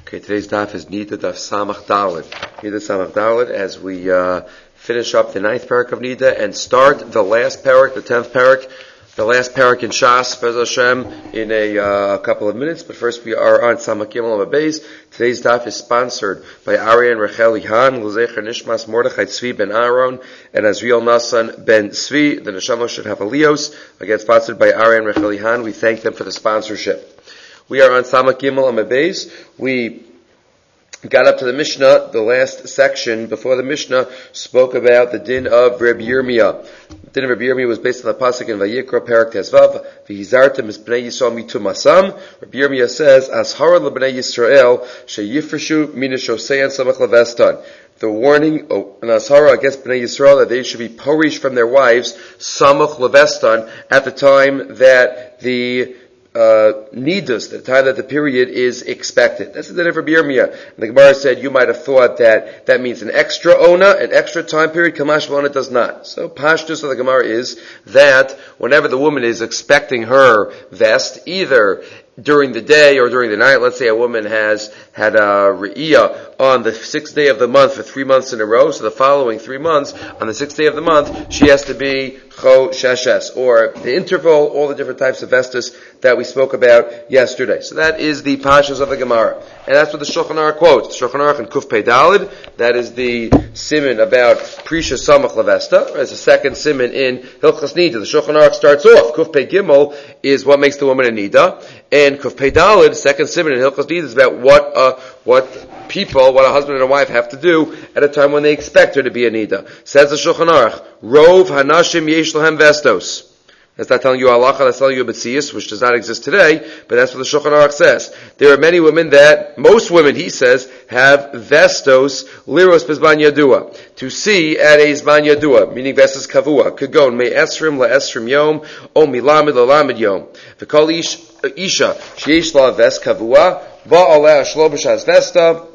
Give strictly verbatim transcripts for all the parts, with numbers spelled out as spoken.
Okay, today's daf is Nida daf Samach Daled. Nida Samach Daled as we uh, finish up the ninth parak of Nida and start the last parak, the tenth parak, the last parak in Shas, Bez Hashem, in a uh, couple of minutes. But first we are on Samach Gimel Abayz. Today's daf is sponsored by Ari and Rachel Han, L'zecher Nishmas Mordechai Tzvi ben Aaron, and Azriel Nasan ben Tzvi. The Neshama should have a Leos. Again, sponsored by Ari and Rachel Han. We thank them for the sponsorship. We are on Samach Gimel Abayz. We got up to the Mishnah. The last section before the Mishnah spoke about the din of Reb Yirmiyah. The din of Reb Yirmiyah was based on the pasuk in Vayikra Perak Tezvav. V'hizartem es bnei Yisrael mitumasam. Reb Yirmiyah says, "Ashara lebnei Yisrael sheyifreshu mina shoseyan samach levestan." The warning, oh, an ashara against bnei Yisrael that they should be porish from their wives samach levestan at the time that the Uh, nidus, the time that the period is expected. That's the din of Rabbi Yirmiyah. And the Gemara said you might have thought that that means an extra ona, an extra time period. Kamash ona does not. So pashtus of the Gemara is that whenever the woman is expecting her vest, either during the day or during the night, let's say a woman has had a re'iyah on the sixth day of the month for three months in a row, so the following three months, on the sixth day of the month, she has to be cho sheshes, or the interval, all the different types of vestus that we spoke about yesterday. So that is the pashas of the Gemara. And that's what the Shulchan Aruch quotes. The Shulchan Aruch in Kuf Pei Daled, that is the siman about Prisha Samach Levesta, as a second siman in Hilchas Nida. The Shulchan Aruch starts off, Kuf Pei Gimel is what makes the woman a Nida, and Kuf Pei Daled, second siman in Hilchas Nida, is about what uh, what people, what a husband and a wife have to do at a time when they expect her to be a Nida. Says the Shulchan Aruch, Rov Hanashim Yesh Lahem Vestos. That's not telling you halacha, that's telling you a Metzius, which does not exist today, but that's what the Shulchan Aruch says. There are many women that, most women, he says, have vestos, liros bezman yadua, to see at a zman yadua, meaning vestos kavua, kagon, me esrim la esrim yom, o milamid la lamid yom. V'kol isha, sheyesh la vest kavua, va'aleh shlo b'shaz vesta,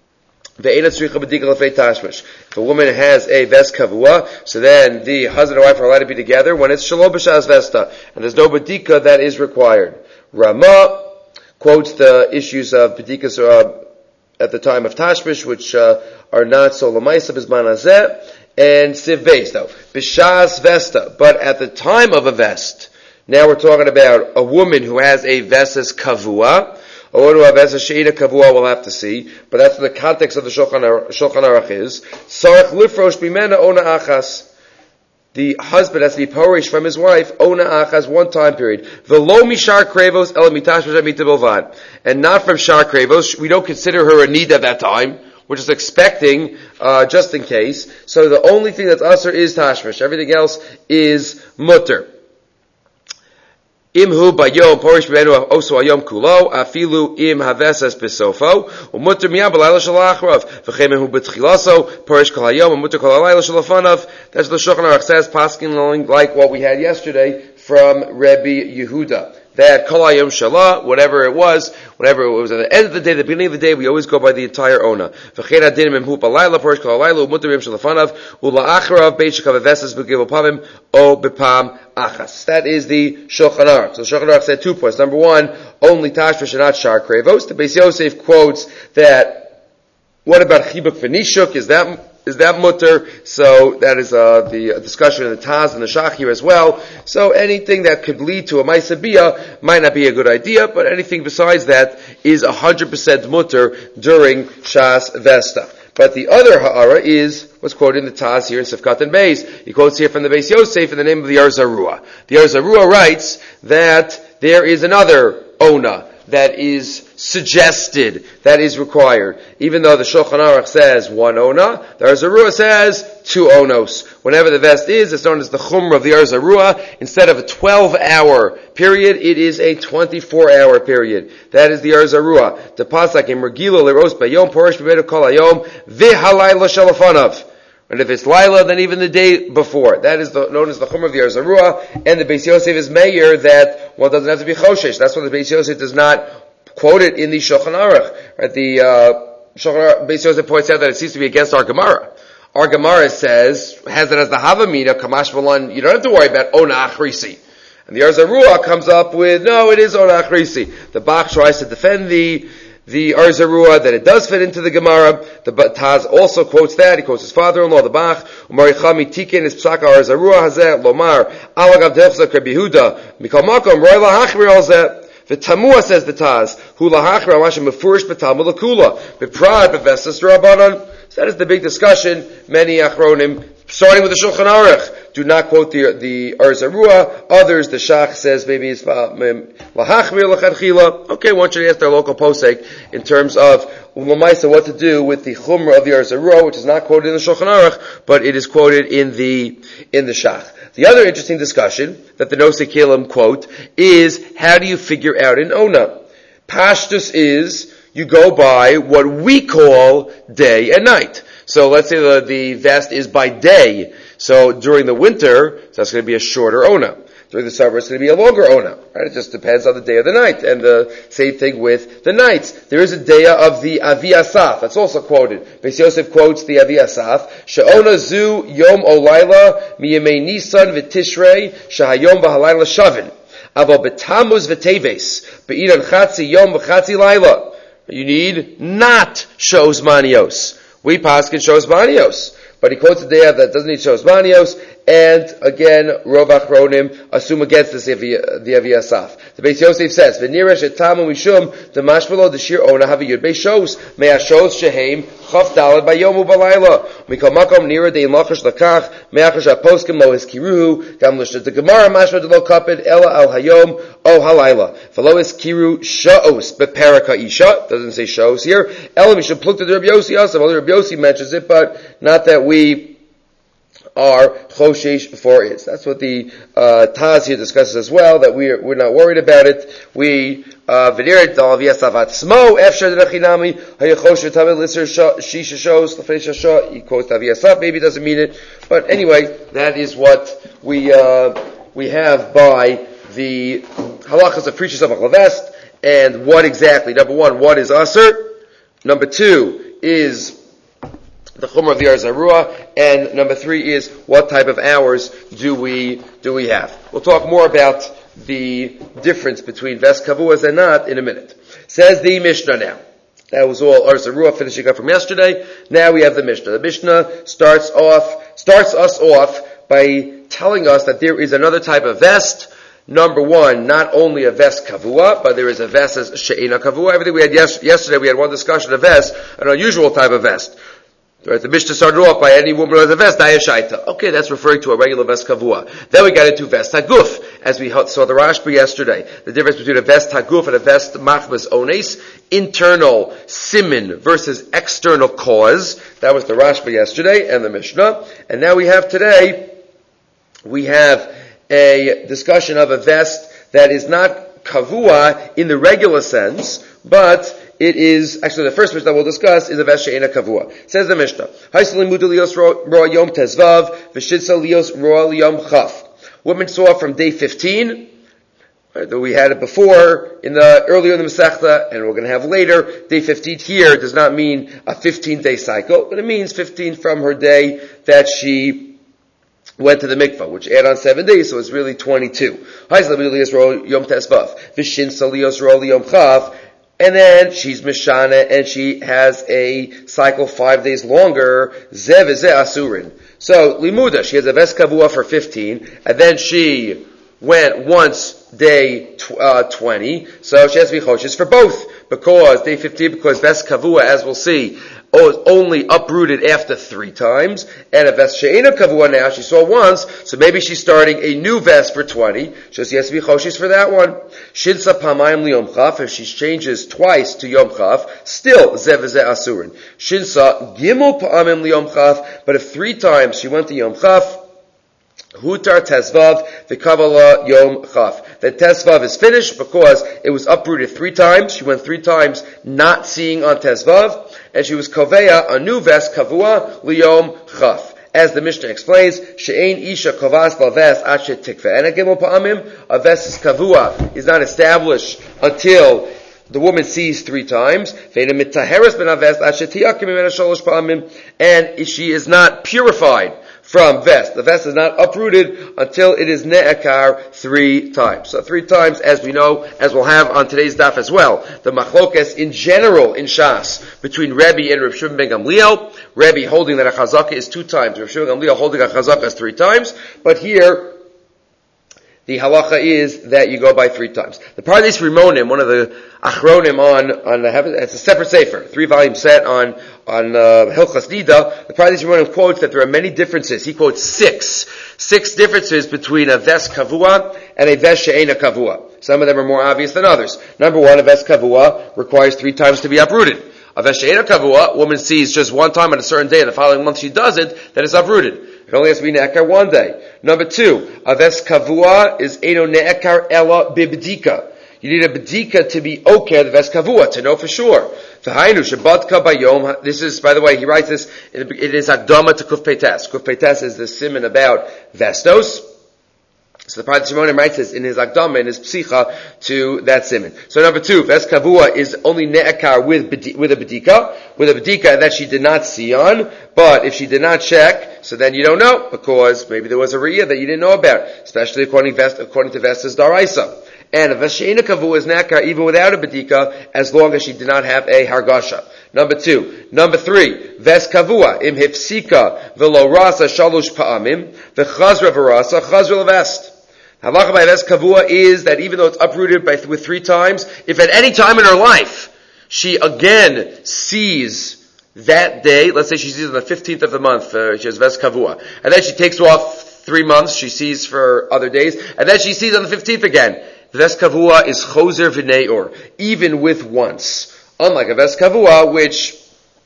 if a woman has a vest kavua, so then the husband and wife are allowed to be together when it's shalom b'shas vesta, and there's no badika that is required. Rama quotes the issues of badikas uh, at the time of tashmish, which uh, are not so lamaisa b'zman hazeh, and siv beis though b'shas vesta. But at the time of a vest, now we're talking about a woman who has a vestas kavua. Or to have as a sheina kavua, we'll have to see. But that's the context of the Shulchan Aruch is. Sarach lifrosh bimena ona achas. The husband has to be porish from his wife, ona achas, one time period. V'lo mishar krevos el mitash v'shamita bilvad. And not from shar krevos. We don't consider her a need at that time. We're just expecting, uh, just in case. So the only thing that's usher is tashmish. Everything else is mutter. Imhu bayom porish b'menu oso ayom kulo afilu im havesas besofo umuter miyam b'layla shalachrav v'chemehu b'tchilaso porish kol hayom umuter kol halayla shalafanav. That's the Shulchan Aruch says, paskin like what we had yesterday from Rebbe Yehuda. That kol hayom shalah, whatever it was, whatever it was at the end of the day, the beginning of the day, we always go by the entire ona. V'chein adin imhu b'layla porish kol halayla umuter miyam shalafanav ula'achrav beit shekav havesas b'givul pamim o b'pam achas. That is the Shulchan Aruch. So the Shulchan Aruch said two points. Number one, only tashmish and not shar krevos. The Beis Yosef quotes that, what about chibuk v'nishuk? Is that, is that mutter? So that is uh, the discussion in the Taz and the Shach here as well. So anything that could lead to a Maisabiyah might not be a good idea, but anything besides that is one hundred percent mutter during Shas Vesta. But the other ha'ara is what's quoted in the Taz here in Sifkat and Beis. He quotes here from the Beis Yosef in the name of the Yar Zarua. The Yar Zarua writes that there is another ona that is suggested, that is required. Even though the Shulchan Aruch says one ona, the Yar Zarua says two onos. Whenever the vest is, it's known as the Chumrah of the Yar Zarua. Instead of a twelve-hour period, it is a twenty-four-hour period. That is the Yar Zarua. The pasuk in Mergila leros bayom porish b'medu kol hayom v'halayla shalafanav. And if it's Lila, then even the day before. That is the, known as the Chumrah of the Yar Zarua. And the Beis Yosef is mayor that one doesn't have to be Choshesh. That's why the Beis Yosef does not quote it in the Shulchan Aruch. Right? The uh, Shulchan Aruch, Beis Yosef points out that it seems to be against our Gemara. Our Gemara says, has it as the Havamina, Kamash Malan, you don't have to worry about Ona Achrisi. And the Yar Zarua comes up with, no, it is Ona Achrisi. The Bach tries to defend the the Arzarua, that it does fit into the Gemara. The Taz also quotes that. He quotes his father-in-law, the Bach. Umarichami tiken is psaka Arzarua hazeh lomar alagav dechzak Rabbi Yehuda mikol makom roi lahachmir al zeh. V'tamua, says the Taz, hu lahachmir al mashem mefurish b'talmud l'kula b'prad b'vestas rabbanon. So that is the big discussion. Many achronim, starting with the Shulchan Aruch, do not quote the the Arzarua. Others, the Shach says maybe it's lahachmir l'chadchila. Okay, one should ask their local posek in terms of Lamaisa what to do with the Chumrah of the Arzarua, which is not quoted in the Shulchan Aruch, but it is quoted in the in the Shach. The other interesting discussion that the Nosei Kelim quote is, how do you figure out an Ona? Pashtus is, you go by what we call day and night. So let's say the, the vest is by day. So during the winter, so that's going to be a shorter Ona. During the summer, it's going to be a longer Ona. Right? It just depends on the day of the night. And the same thing with the nights. There is a day of the Avi Asaf. That's also quoted. Beis Yosef quotes the Avi Asaf. She'ona zu yom olayla miyemei Nisan v'tishrei shahayom v'halayla shavin. Avo betamuz v'teves be'idan chatzi yom v'chatzi layla. You need not Shos Manios. We paskin Shos Manios. But he quotes a day that doesn't need Shos Manios, and again, Rov Achronim assume against this, the Avi Asaf. The Beis Yosef says, V'nira shetamu mishum, the mashmalo, the shir ona, have a yud beis shos, mea shos shehem, chaf dalad bayomu balayla, mikol makom nira dein lachash lakach, meachash aposkim lo eskiruhu, gam l'shad the Gemara mashma de lo kapid, ela al hayom, o halayla. V'lo eskiru shos, beperaka isha, doesn't say shos here, ela mishum plukta de Rabbi Yossi asav, only Rabbi Yossi mentions it, but not that we are choshesh for it. That's what the uh, Taz here discusses as well, that we're, we're not worried about it. We, v'niret al v'yasavat smo, efshar d'rechinami, hayachosher tamid lisser shisha shos, l'fei shasha, he quotes Avi Asaf, maybe doesn't mean it, but anyway, that is what we, uh, we have by the halachas of preachers of a vest, and what exactly, number one, what is aser? Number two is the Chumrah of the Arzarua, and number three is what type of hours do we do we have. We'll talk more about the difference between vest kavuas and not in a minute. Says the Mishnah now. That was all Arzarua finishing up from yesterday. Now we have the Mishnah. The Mishnah starts off starts us off by telling us that there is another type of vest. Number one, not only a vest kavua, but there is a vest as she'ena kavua. Everything we had yes, yesterday, we had one discussion of vest, an unusual type of vest. Right, the Mishnah started off by any woman who has a vest, dayashaita. Okay, that's referring to a regular vest kavua. Then we got into vest haguf, as we saw the Rashba yesterday. The difference between a vest haguf and a vest machmas ones, internal simin versus external cause. That was the Rashba yesterday and the Mishnah. And now we have today, we have a discussion of a vest that is not kavua in the regular sense, but it is, actually the first Mishnah we'll discuss is a vest she'ena kavua. Says the Mishnah, Haisali mudu lios roa yom tezvav, v'shitza lios roa yom chaf. Women saw from day fifteen, right, we had it before, in the, earlier in the Masechta, and we're going to have later. Day fifteen here does not mean a fifteen day cycle, but it means fifteen from her day that she went to the mikvah, which add on seven days, so it's really twenty-two. Haisali mudu lios roa yom tezvav, v'shitza lios roa yom chaf. And then she's Mishana, and she has a cycle five days longer. Zev ze asurin. So limuda, she has a ves kavua for fifteen, and then she went once day tw- uh, twenty. So she has to be choshes for both, because day fifteen, because ves kavua, as we'll see, is only uprooted after three times, and a vest she'ena kavua now she saw once, so maybe she's starting a new vest for twenty, so she has to be choshes for that one. Shinsa pamayim liyom chaf, if she changes twice to yom chaf, still zev ze asurin. Shinsa gimel pamayim liyom chaf, but if three times she went to yom chaf, Hutar Tezvav v'kavala Yom Chaf. The Tezvav is finished because it was uprooted three times. She went three times not seeing on Tezvav, and she was Koveya, a new vest, Kavua Liyom Chaf. As the Mishnah explains, She'ein Isha Kovas Laves Ashet Tikva. And again, Pa'amim, a vest is Kavua, is not established until the woman sees three times, and she is not purified from vest. The vest is not uprooted until it is ne'ekar three times. So three times, as we know, as we'll have on today's daf as well, the machlokes in general in Shas between Rebbe and Reb Shimon ben Gamliel. Rebbe holding that a chazaka is two times, Reb Shimon ben Gamliel holding a chazaka is three times, but here the halacha is that you go by three times. The Pardes Rimonim, one of the achronim on, on the, it's a separate sefer, three volume set on, on, uh, Hilchas Nida. The Pardes Rimonim quotes that there are many differences. He quotes six, six differences between a vest kavua and a vest she'ena kavua. Some of them are more obvious than others. Number one, a vest kavua requires three times to be uprooted. A vest she'ena kavua, a woman sees just one time on a certain day, and the following month she does it, then it's uprooted. It only has to be ne'ekar one day. Number two, a vest kavua is eno ne'ekar ela bibdika. You need a bedika to be okay, the vest kavua, to know for sure. This is, by the way, he writes this, it is Akdama to Kuf Peitas. Kuf Peitas is the siman about vestos. So the Pardes Rimonim writes this in his Akdama, in his Psicha, to that siman. So number two, vest kavua is only ne'ekar with, with a bedika, with a bedika that she did not see on, but if she did not check, so then you don't know, because maybe there was a riyah that you didn't know about, especially according, vest, according to Vestas Daraisa. And a vest she'ena kavua is ne'ekar even without a bedika, as long as she did not have a hargasha. Number two. Number three, vest kavua, im hifsika velo rasa shalosh pa'amim, v'chazra v'rasa, chazra l'vest. Halacha by vest kavua is that even though it's uprooted by, with three times, if at any time in her life she again sees that day, let's say she sees on the fifteenth of the month, uh, she has vest kavua, and then she takes off three months, she sees for other days, and then she sees on the fifteenth again. The vest kavua is choser v'ne'or, even with once. Unlike a vest kavua, which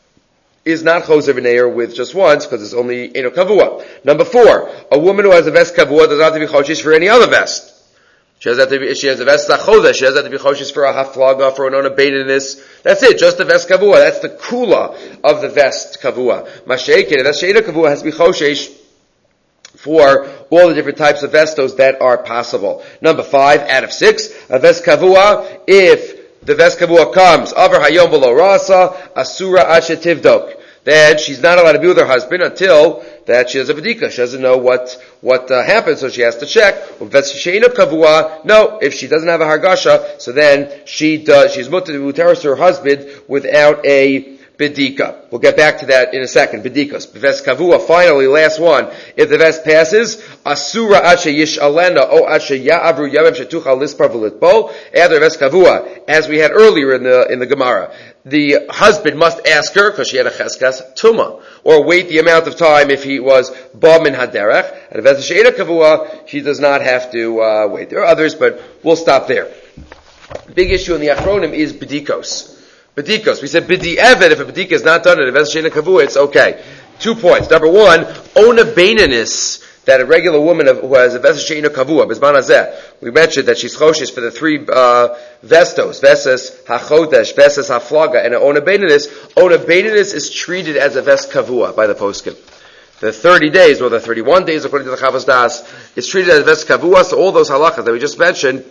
is not choser v'ne'or with just once, because it's only eno kavua. Number four, a woman who has a vest kavua does not have to be choshish for any other vest. She has that to be, she has a vest chodesh, she has that to be choshish for a haflaga, for an onabedanis. That's it, just the vest kavua. That's the kula of the vest kavua. Masheikin, the vest she'ena kavua has to be choshish for all the different types of vestos that are possible. Number five, out of six, a vest kavua, if the vest kavua comes, avar hayom below rasa, asura ashe tivdok, then she's not allowed to be with her husband until that she has a vedika. She doesn't know what, what uh, happened, so she has to check. Vest she'ena kavua, no, if she doesn't have a hargasha, so then she does, she's mutter to her husband without a bedika. We'll get back to that in a second. Bedikos. Vest kavua, finally, last one. If the vest passes, asura ashe yishalena o ashe ya'avru yavim shetuchal lispar v'litbol, after vest kavua, as we had earlier in the, in the Gemara, the husband must ask her, because she had a cheskas, tuma, or wait the amount of time if he was ba min haderech, and vest she'ena kavua, she does not have to, uh, wait. There are others, but we'll stop there. Big issue in the Achronim is bedikos. Bedikos. We said bidi evet, if a bedika is not done in a vest she'ena kavua, it's okay. Two points. Number one, ona beinanis, that a regular woman who has a vest she'ena kavua, bizman hazeh, we mentioned that she's choshish for the three uh, vestos, vestas hachodesh, vestas haflaga, and ona beinanis. Ona beinanis is treated as a vest kavua by the poskim. The thirty days, or the thirty-one days, according to the Chavos Das, is treated as a vest kavua, so all those halachas that we just mentioned,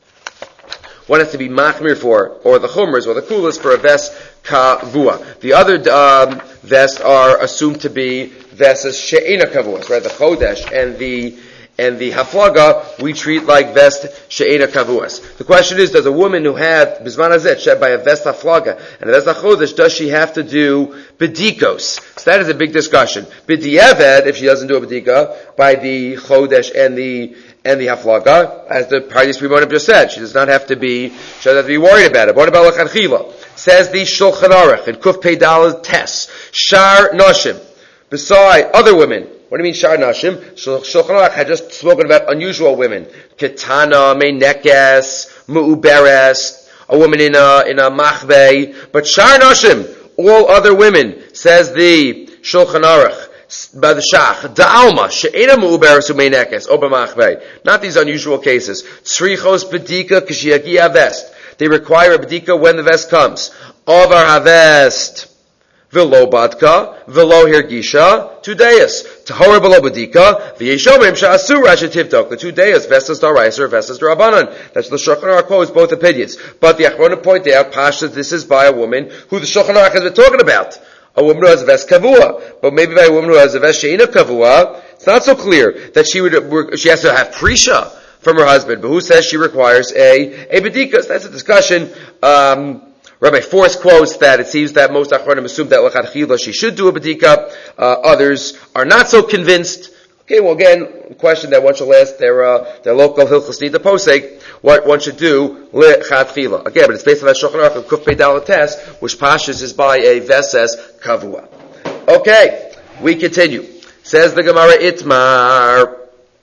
one has to be machmir for, or the chumras, or the kulas for a vest kavua. The other um, vests are assumed to be vestas she'ena kavuas, right? The chodesh and the and the haflaga we treat like vest she'ena kavuas. The question is, does a woman who had bizman hazeh shed by a vest haflaga and a vest chodesh, does she have to do bedikos? So that is a big discussion. B'diavad, if she doesn't do a bedika by the chodesh and the and the haflaga, as the Pardes Rimonim just said, she does not have to be, she doesn't have to be worried about it. What about l'chadchila? Says the Shulchan Aruch in Kuf Pei Daled Tes, Shar Nashim, beside other women. What do you mean Shar Nashim? Shulchan Aruch had just spoken about unusual women. Ketana, Meinekes, Mu'uberes, a woman in a, in a machbei. But Shar Nashim, all other women, says the Shulchan Aruch, by the Shach, Da'alma, she'ena mu'uberes u'meinekes, o b'machbei. Not these unusual cases. Tzrichos bedika k'shiagi havest. They require a bedika when the vest comes. Avar havest, v'lo badka, v'lo hirgisha, two days. Tahora v'lo bedika, v'yeshomim sha'asur ashetivtok. The two days, vestas d'araiser, vestas d'rabanan. That's the Shulchan Aruch quotes both opinions. But the Achronim point out, Pasha, this is by a woman who the Shulchan Aruch has been talking about. a woman who has a vest kavua. But maybe by a woman who has a vest she'ina kavua, it's not so clear that she would, she has to have prisha from her husband. But who says she requires a, a bedikas? That's a discussion. Um, Rabbi Force quotes that it seems that most achronim assume that l'chadchila she should do a bedika. Uh, others are not so convinced. Okay, well again, question that one should ask their, uh, their local Hilchos Nida Posek, what one should do, l'chadchila. Again, but it's based on that Shulchan Aruch of Kuf Pei Dalet Tes, which pashas is by a Veses Kavua. Okay, we continue. Says the Gemara Itmar,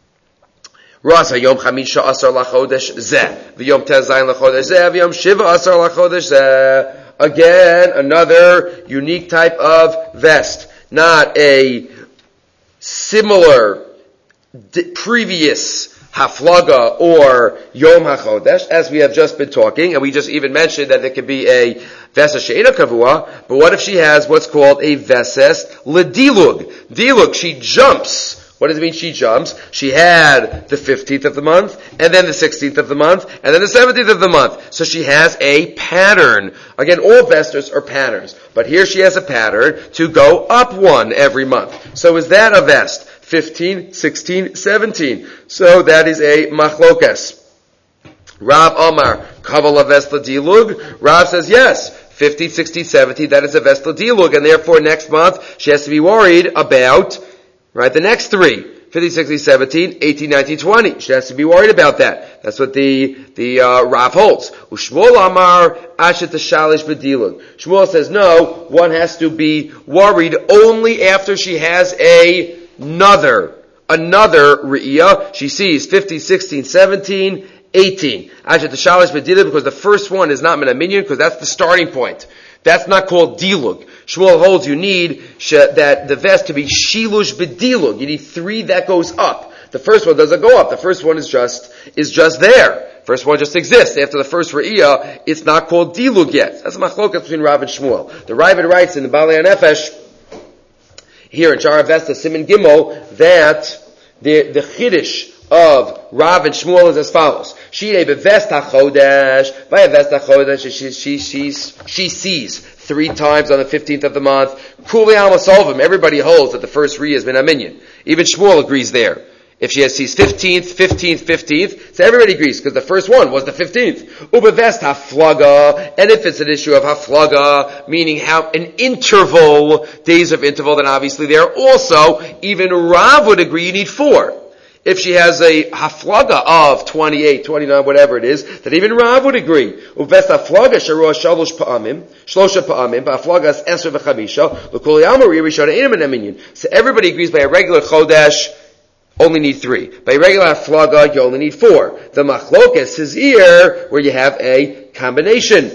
Rasa Yom Chamisha Asar Lachodesh Zeh, V'Yom Tezayin Lachodesh Zeh, V'Yom Shiva Asar Lachodesh Zeh. Again, another unique type of vest. Not a similar d- previous haflaga or Yom HaChodesh, as we have just been talking, and we just even mentioned that there could be a Veses She'ena Kavua, but what if she has what's called a Veses L'Dilug? Dilug, she jumps. What does it mean she jumps? She had the fifteenth of the month, and then the sixteenth of the month, and then the seventeenth of the month. So she has a pattern. Again, all vestas are patterns, but here she has a pattern to go up one every month. So is that a vest? fifteen, sixteen, seventeen. So that is a machlokas. Rav Omar, kavala vest l'dilug. Rav says yes. fifteen, sixteen, seventeen, that is a vest l'dilug, and therefore next month she has to be worried about right, the next three, fifteen, sixteen, seventeen, eighteen, nineteen, twenty. She has to be worried about that. That's what the, the, uh, Rav holds. Ushmuel Amar, Ashet Shalish B'dilug. Shmuel says, no, one has to be worried only after she has a, another, another Re'iyah. She sees fifteen, sixteen, seventeen, eighteen. Ashet Shalish B'dilug, because the first one is not Minaminyan, because that's the starting point. That's not called dilug. Shmuel holds you need sh- that the vest to be shilush b'dilug. You need three that goes up. The first one doesn't go up. The first one is just is just there. First one just exists. After the first re'iyah, it's not called dilug yet. That's a machlokas between Rav and Shmuel. The Ravid writes in the Balei Nefesh here in Shara Vesta Siman Gimel that the the chiddush of Rav and Shmuel is as follows. She bevest hachodesh, by a vest hachodesh, she, she, she, she sees three times on the fifteenth of the month. Kuli Almasolvim, everybody holds that the first Riyah has been a minyan. Even Shmuel agrees there. If she has sees fifteenth, fifteenth, fifteenth, so everybody agrees, because the first one was the fifteenth. Ubevest haflaga, and if it's an issue of haflaga, meaning how an interval, days of interval, then obviously there also, even Rav would agree you need four. If she has a haflaga of twenty-eight, twenty-nine, whatever it is, that even Rav would agree. Uvest haflaga sharuah shalosh pa'amim, shlosha pa'amim, ba'haflaga es esr v'chamisha, l'kol yamari rishona einam en aminyan. So everybody agrees by a regular chodesh, only need three. By a regular haflaga, you only need four. The machlokas is here, where you have a combination.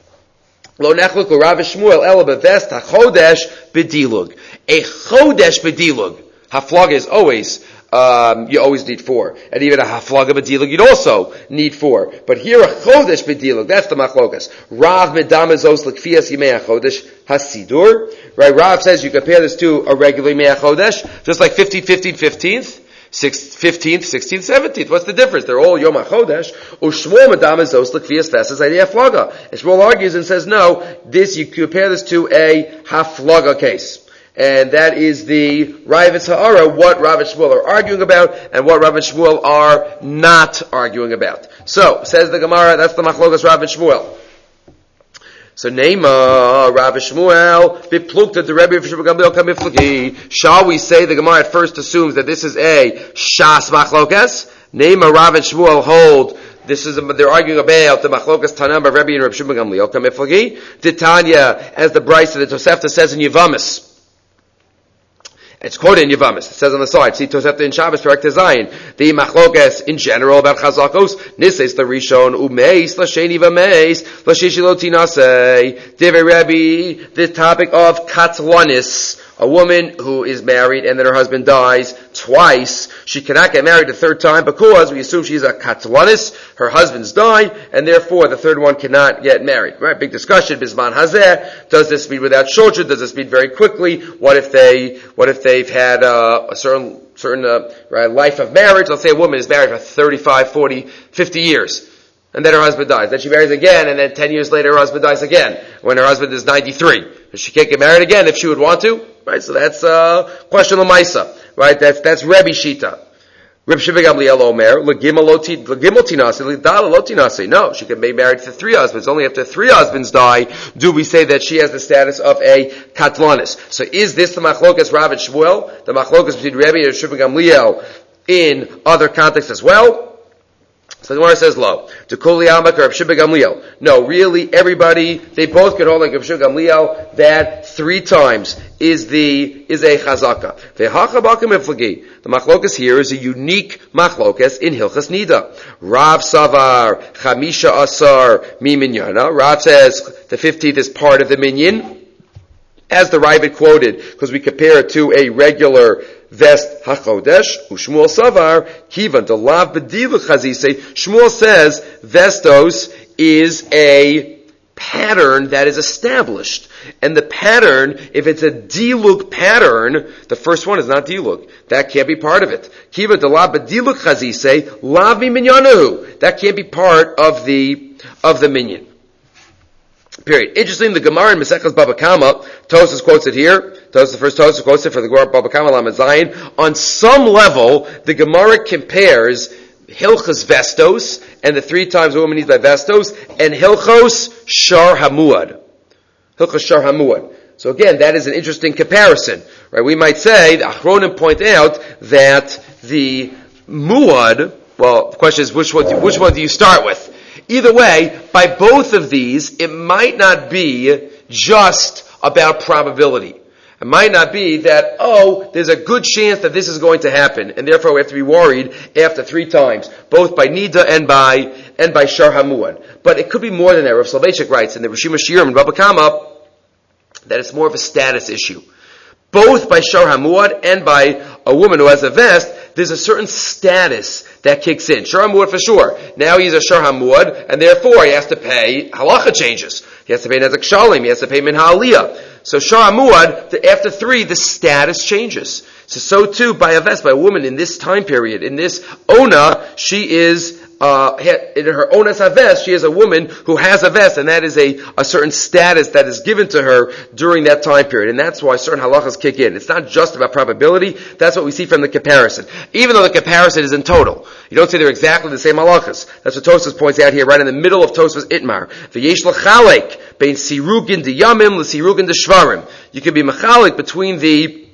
Lo nechluk Rav Shmuel ela bevest hachodesh b'dilug. A chodesh b'dilug. Haflaga is always Um, you always need four. And even a haflaga b'dilug, you'd also need four. But here a chodesh b'dilug, that's the machlokas. Rav medamezos l'kfiyas yimei chodesh hasidur. Right, Rav says you compare this to a regular yimei chodesh, just like fifteen, fifteen, fifteenth, fifteenth, sixteenth, seventeenth. What's the difference? They're all yom chodesh. U'shmuel medamezos l'kfiyas vesas aydi haflaga. And Shmuel argues and says, no, this, you compare this to a haflaga case. And that is the Ravid Ha'ara, what Rav and Shmuel are arguing about, and what Rav and Shmuel are not arguing about. So, says the Gemara, that's the Machlokas Rav and Shmuel. So, Neima, Rav and Shmuel, Biplukta, the Rebbe of Shmuel Kamifluki. Shall we say the Gemara at first assumes that this is a Shas Machlokas? Neima, Rav and Shmuel hold This is, a, they're arguing about the machlokas Tanam by Rebbe and Reb Shimon Gamliel. Kamifluki. Titania, as the Brisa, the Tosefta says in Yevamis. It's quoted in Yevamis. It says on the side, see Tosefta in Shabbos, Perek Tezayin. The machlokas in general about chazakos. Nises the Rishon umeis l'sheni v'meis l'shishi lo tinasei. Divrei Rebbe, the topic of katlanis. A woman who is married and then her husband dies twice, she cannot get married the third time because we assume she's a katlanis, her husband's died, and therefore the third one cannot get married. Right? Big discussion, bisman hazeh, does this mean without children, does this mean very quickly, what if they, what if they've had uh, a certain, certain uh, right, life of marriage, let's say a woman is married for thirty-five, forty, fifty years. and then her husband dies. Then she marries again, and then ten years later her husband dies again, when her husband is ninety-three. She can't get married again if she would want to, right? So that's uh, question l'maisa, right? That's that's Rebbe Shita. Reb Shimon Gamliel Omer, l'gimel lo tinasi, l'dala lo tinasi. No, she can be married to three husbands. Only after three husbands die do we say that she has the status of a katlanis. So is this the machlokas Rav and Shmuel, the machlokas between Rebbe and Shimon Gamliel in other contexts as well? So the Gemara says, "Lo to Kuli Amak or Reb Shimon Gamliel." No, really, everybody they both could hold like Reb Shimon Gamliel that three times is the is a chazaka. The machlokas here is a unique machlokas in Hilchas Nida. Rav Savar Chamisha Asar Mi Minyana. Rav says the fifteenth is part of the minyan, as the Ravid quoted, because we compare it to a regular vest hachodesh. Ushmuel Savar Kivan to Lav Bedilu Chazise. Shmuel says vestos is a pattern that is established. And the pattern, if it's a diluk pattern, the first one is not diluk. That can't be part of it. Kiva de la bediluk chazise, lav mi minyanahu. That can't be part of the, of the minyan. Period. Interesting, the Gemara in Maseches Baba Kama, Tosas quotes it here. Tosas, the first Tosas quotes it for the Gemara Baba Kama Lamed Zayin. On some level, the Gemara compares Hilchos Vestos, and the three times a woman needs by Vestos, and Hilchos Shar Hamuad. Hilchos Shar Hamuad. So again, that is an interesting comparison, right? We might say, the Achronim point out that the Muad, well, the question is, which one, do, which one do you start with? Either way, by both of these, it might not be just about probability. It might not be that, oh, there's a good chance that this is going to happen, and therefore we have to be worried after three times, both by Nida and by and by Shar Hamuad. But it could be more than that. Rav Soloveitchik writes in the Rishima Shirim and Baba Kama that it's more of a status issue. Both by Shar Hamuad and by a woman who has a vest, there's a certain status that kicks in. Shar Hamuad for sure. Now he's a Shar Hamuad, and therefore he has to pay halacha changes. He has to pay Nezek Shalim, he has to pay Min Ha'aliyah. So Shar Hamuad, after three, the status changes. So so too by a vest, by a woman in this time period, in this Ona, she is Uh, in her own as a vest, she is a woman who has a vest, and that is a, a certain status that is given to her during that time period. And that's why certain halachas kick in. It's not just about probability. That's what we see from the comparison. Even though the comparison is in total. You don't say they're exactly the same halachas. That's what Tosfos points out here, right in the middle of Tosfos Itmar. V'yesh l'chalek bein sirugin de yamim l'sirugin de shvarim. You can be machalik between the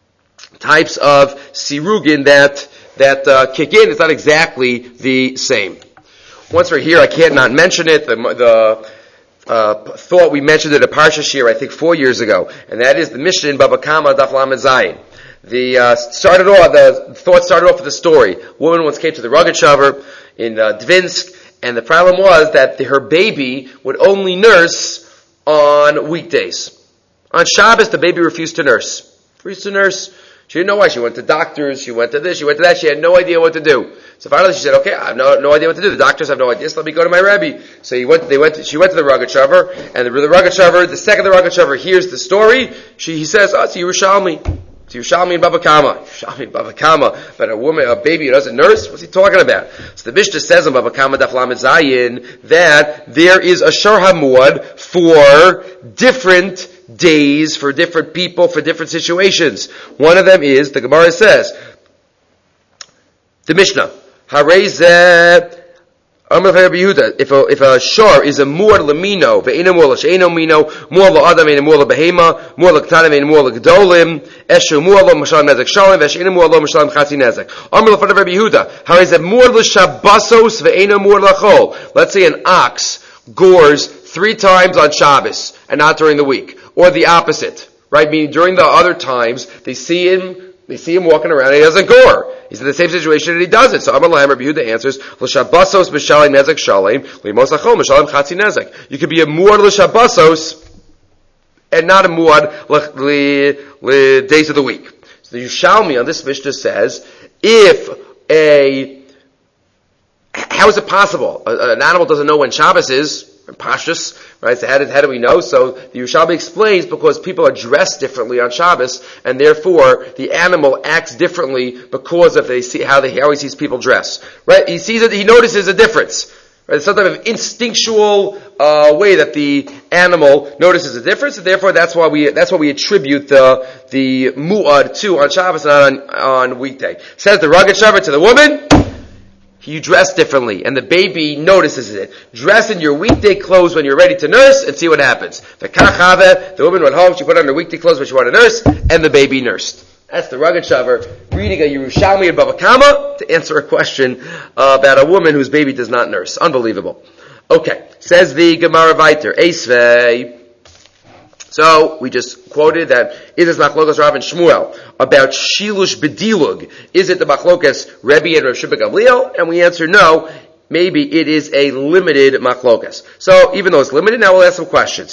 types of sirugin that that uh, kick in. It's not exactly the same. Once we're here, I can't not mention it. The, the uh, thought we mentioned it at Parsha Shir, I think four years ago, and that is the Mishnah in Baba Kama Daf Lamed Zayin. The uh, started off. The thought started off with a story. A woman once came to the Rogachover in uh, Dvinsk, and the problem was that the, her baby would only nurse on weekdays. On Shabbos, the baby refused to nurse. Refused to nurse. She didn't know why. She went to doctors, she went to this, she went to that, she had no idea what to do. So finally she said, okay, I have no, no idea what to do. The doctors have no idea, so let me go to my Rebbe. So he went, they went to, she went to the Rogachover, and the, the Rogachover, the second the Rogachover hears the story, she, he says, oh, it's Yerushalmi. It's Yerushalmi and Baba Kama. Yerushalmi and Baba Kama. But a woman, a baby who doesn't nurse, what's he talking about? So the Mishnah says in Baba Kama Daf Lamed Zayin that there is a Shar Hamuad for different days, for different people, for different situations. One of them is, the Gemara says, the Mishnah, Harezeh, if a, if a shar is a muad lamino, ve'ena muad l'she'eno mino, muad l'adam, ve'ena muad l'behema, muad l'ktanim, ve'ena muad l'gedolim, eshu muad lo m'shalim nezek shalim, ve'she'ena muad lo m'shalim chatzi nezek. Amr l'fanav Rabbi Yehuda, harezeh muad l'shabbasos, ve'ena muad l'chol. Let's say an ox gores three times on Shabbos, and not during the week. Or the opposite, right? Meaning during the other times, they see him, they see him walking around and he doesn't gore. He's in the same situation and he does it. So Amar Lahem, Rabbi Yehuda answers, L'shabbasos b'shalim nezek shalim, l'imos achol b'shalim chatzi nezek. You could be a muad l'shabbasos, and not a muad the days of the week. So the Yerushalmi on this Mishnah says, if a, how is it possible? A, an animal doesn't know when Shabbos is, Pashtus, right? So how did, how do we know? So the Yerushalmi explains because people are dressed differently on Shabbos, and therefore the animal acts differently because of they see how they how he sees people dress. Right? He sees it. He notices a difference. Right? There's some type of instinctual uh, way that the animal notices a difference, and therefore that's why we that's why we attribute the the mu'ad to on Shabbos and not on, on weekday. Says the rugged Shabbat to the woman, you dress differently, and the baby notices it. Dress in your weekday clothes when you're ready to nurse, and see what happens. The woman went home, she put on her weekday clothes when she wanted to nurse, and the baby nursed. That's the rugged shaver reading a Yerushalmi and Bava Kama to answer a question uh, about a woman whose baby does not nurse. Unbelievable. Okay, says the Gemara Viter, Eisvei. So, we just quoted that, is it Machlokas Rav and Shmuel about Shilush Bedilug? Is it the Machlokas Rebbe and Rav Shimon Gamliel? And we answer no. Maybe it is a limited machlokas. So, even though it's limited, now we'll ask some questions.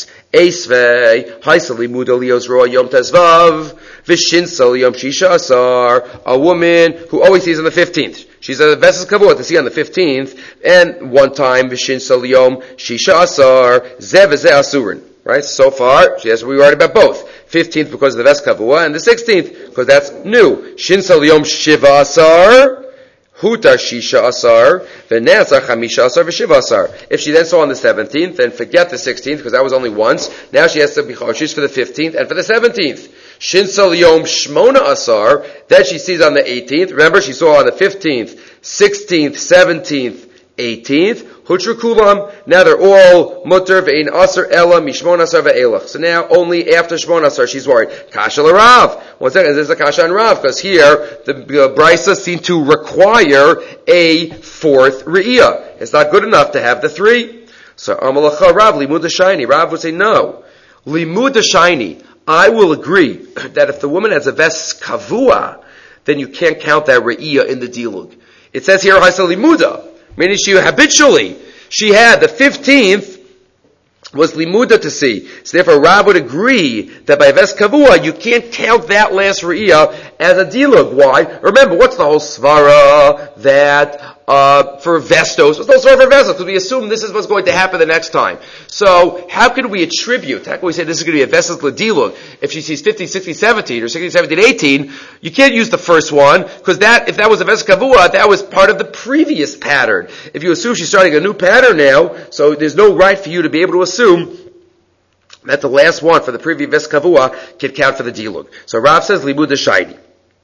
Eisvei, Haisali Mudalios Roa Yom Tezvav, Vishinsal Yom Shisha Asar, a woman who always sees on the fifteenth. She's a Vesas Kavua to see on the fifteenth, and one time, Vishinsal Yom Shisha Asar, Zev Ze Asurin. Right? So far, she has, we write about both. fifteenth because of the Ves Kavua, and the sixteenth because that's new. Shinsal Yom Shiva Asar, Hutar Shisha Asar, Venetzar Chamisha Asar, Veshiva Asar. If she then saw on the seventeenth, then forget the sixteenth, because that was only once. Now she has to be choshish for the fifteenth and for the seventeenth. Shinsal Yom Shmona Asar, then she sees on the eighteenth. Remember, she saw on the fifteenth, sixteenth, seventeenth, eighteenth. Hutra Kulam, now they're all mutter ve'in asar ela mishmon asar ve'elach. So now only after shmon asar she's worried. Kasha l'Rav. One second, this is a kasha on Rav, because here the, the Brisa seem to require a fourth re'iyah. It's not good enough to have the three. So Amalacha Rav, Limud Shiny. Rav would say no. Limud Shiny. I will agree that if the woman has a ves kavua, then you can't count that re'iyah in the dilug. It says here, Haisa Limuda. Meaning she habitually, she had the fifteenth was limuda to see. So therefore Rav would agree that by Ves Kavua, you can't count that last Re'iyah as a dilug. Why? Remember, what's the whole svara that uh, for Vestos? What's the whole svara for Vestos? Because we assume this is what's going to happen the next time. So how can we attribute, how can we say this is going to be a Vestos Ladilug if she sees fifteen, sixteen, seventeen, or sixteen, seventeen, eighteen? You can't use the first one, because that, if that was a Ves Kavua, that was part of the previous pattern. If you assume she's starting a new pattern now, so there's no right for you to be able to assume that the last one for the previous Ves Kavua can count for the Dilug. So Rav says, Limud Shaini.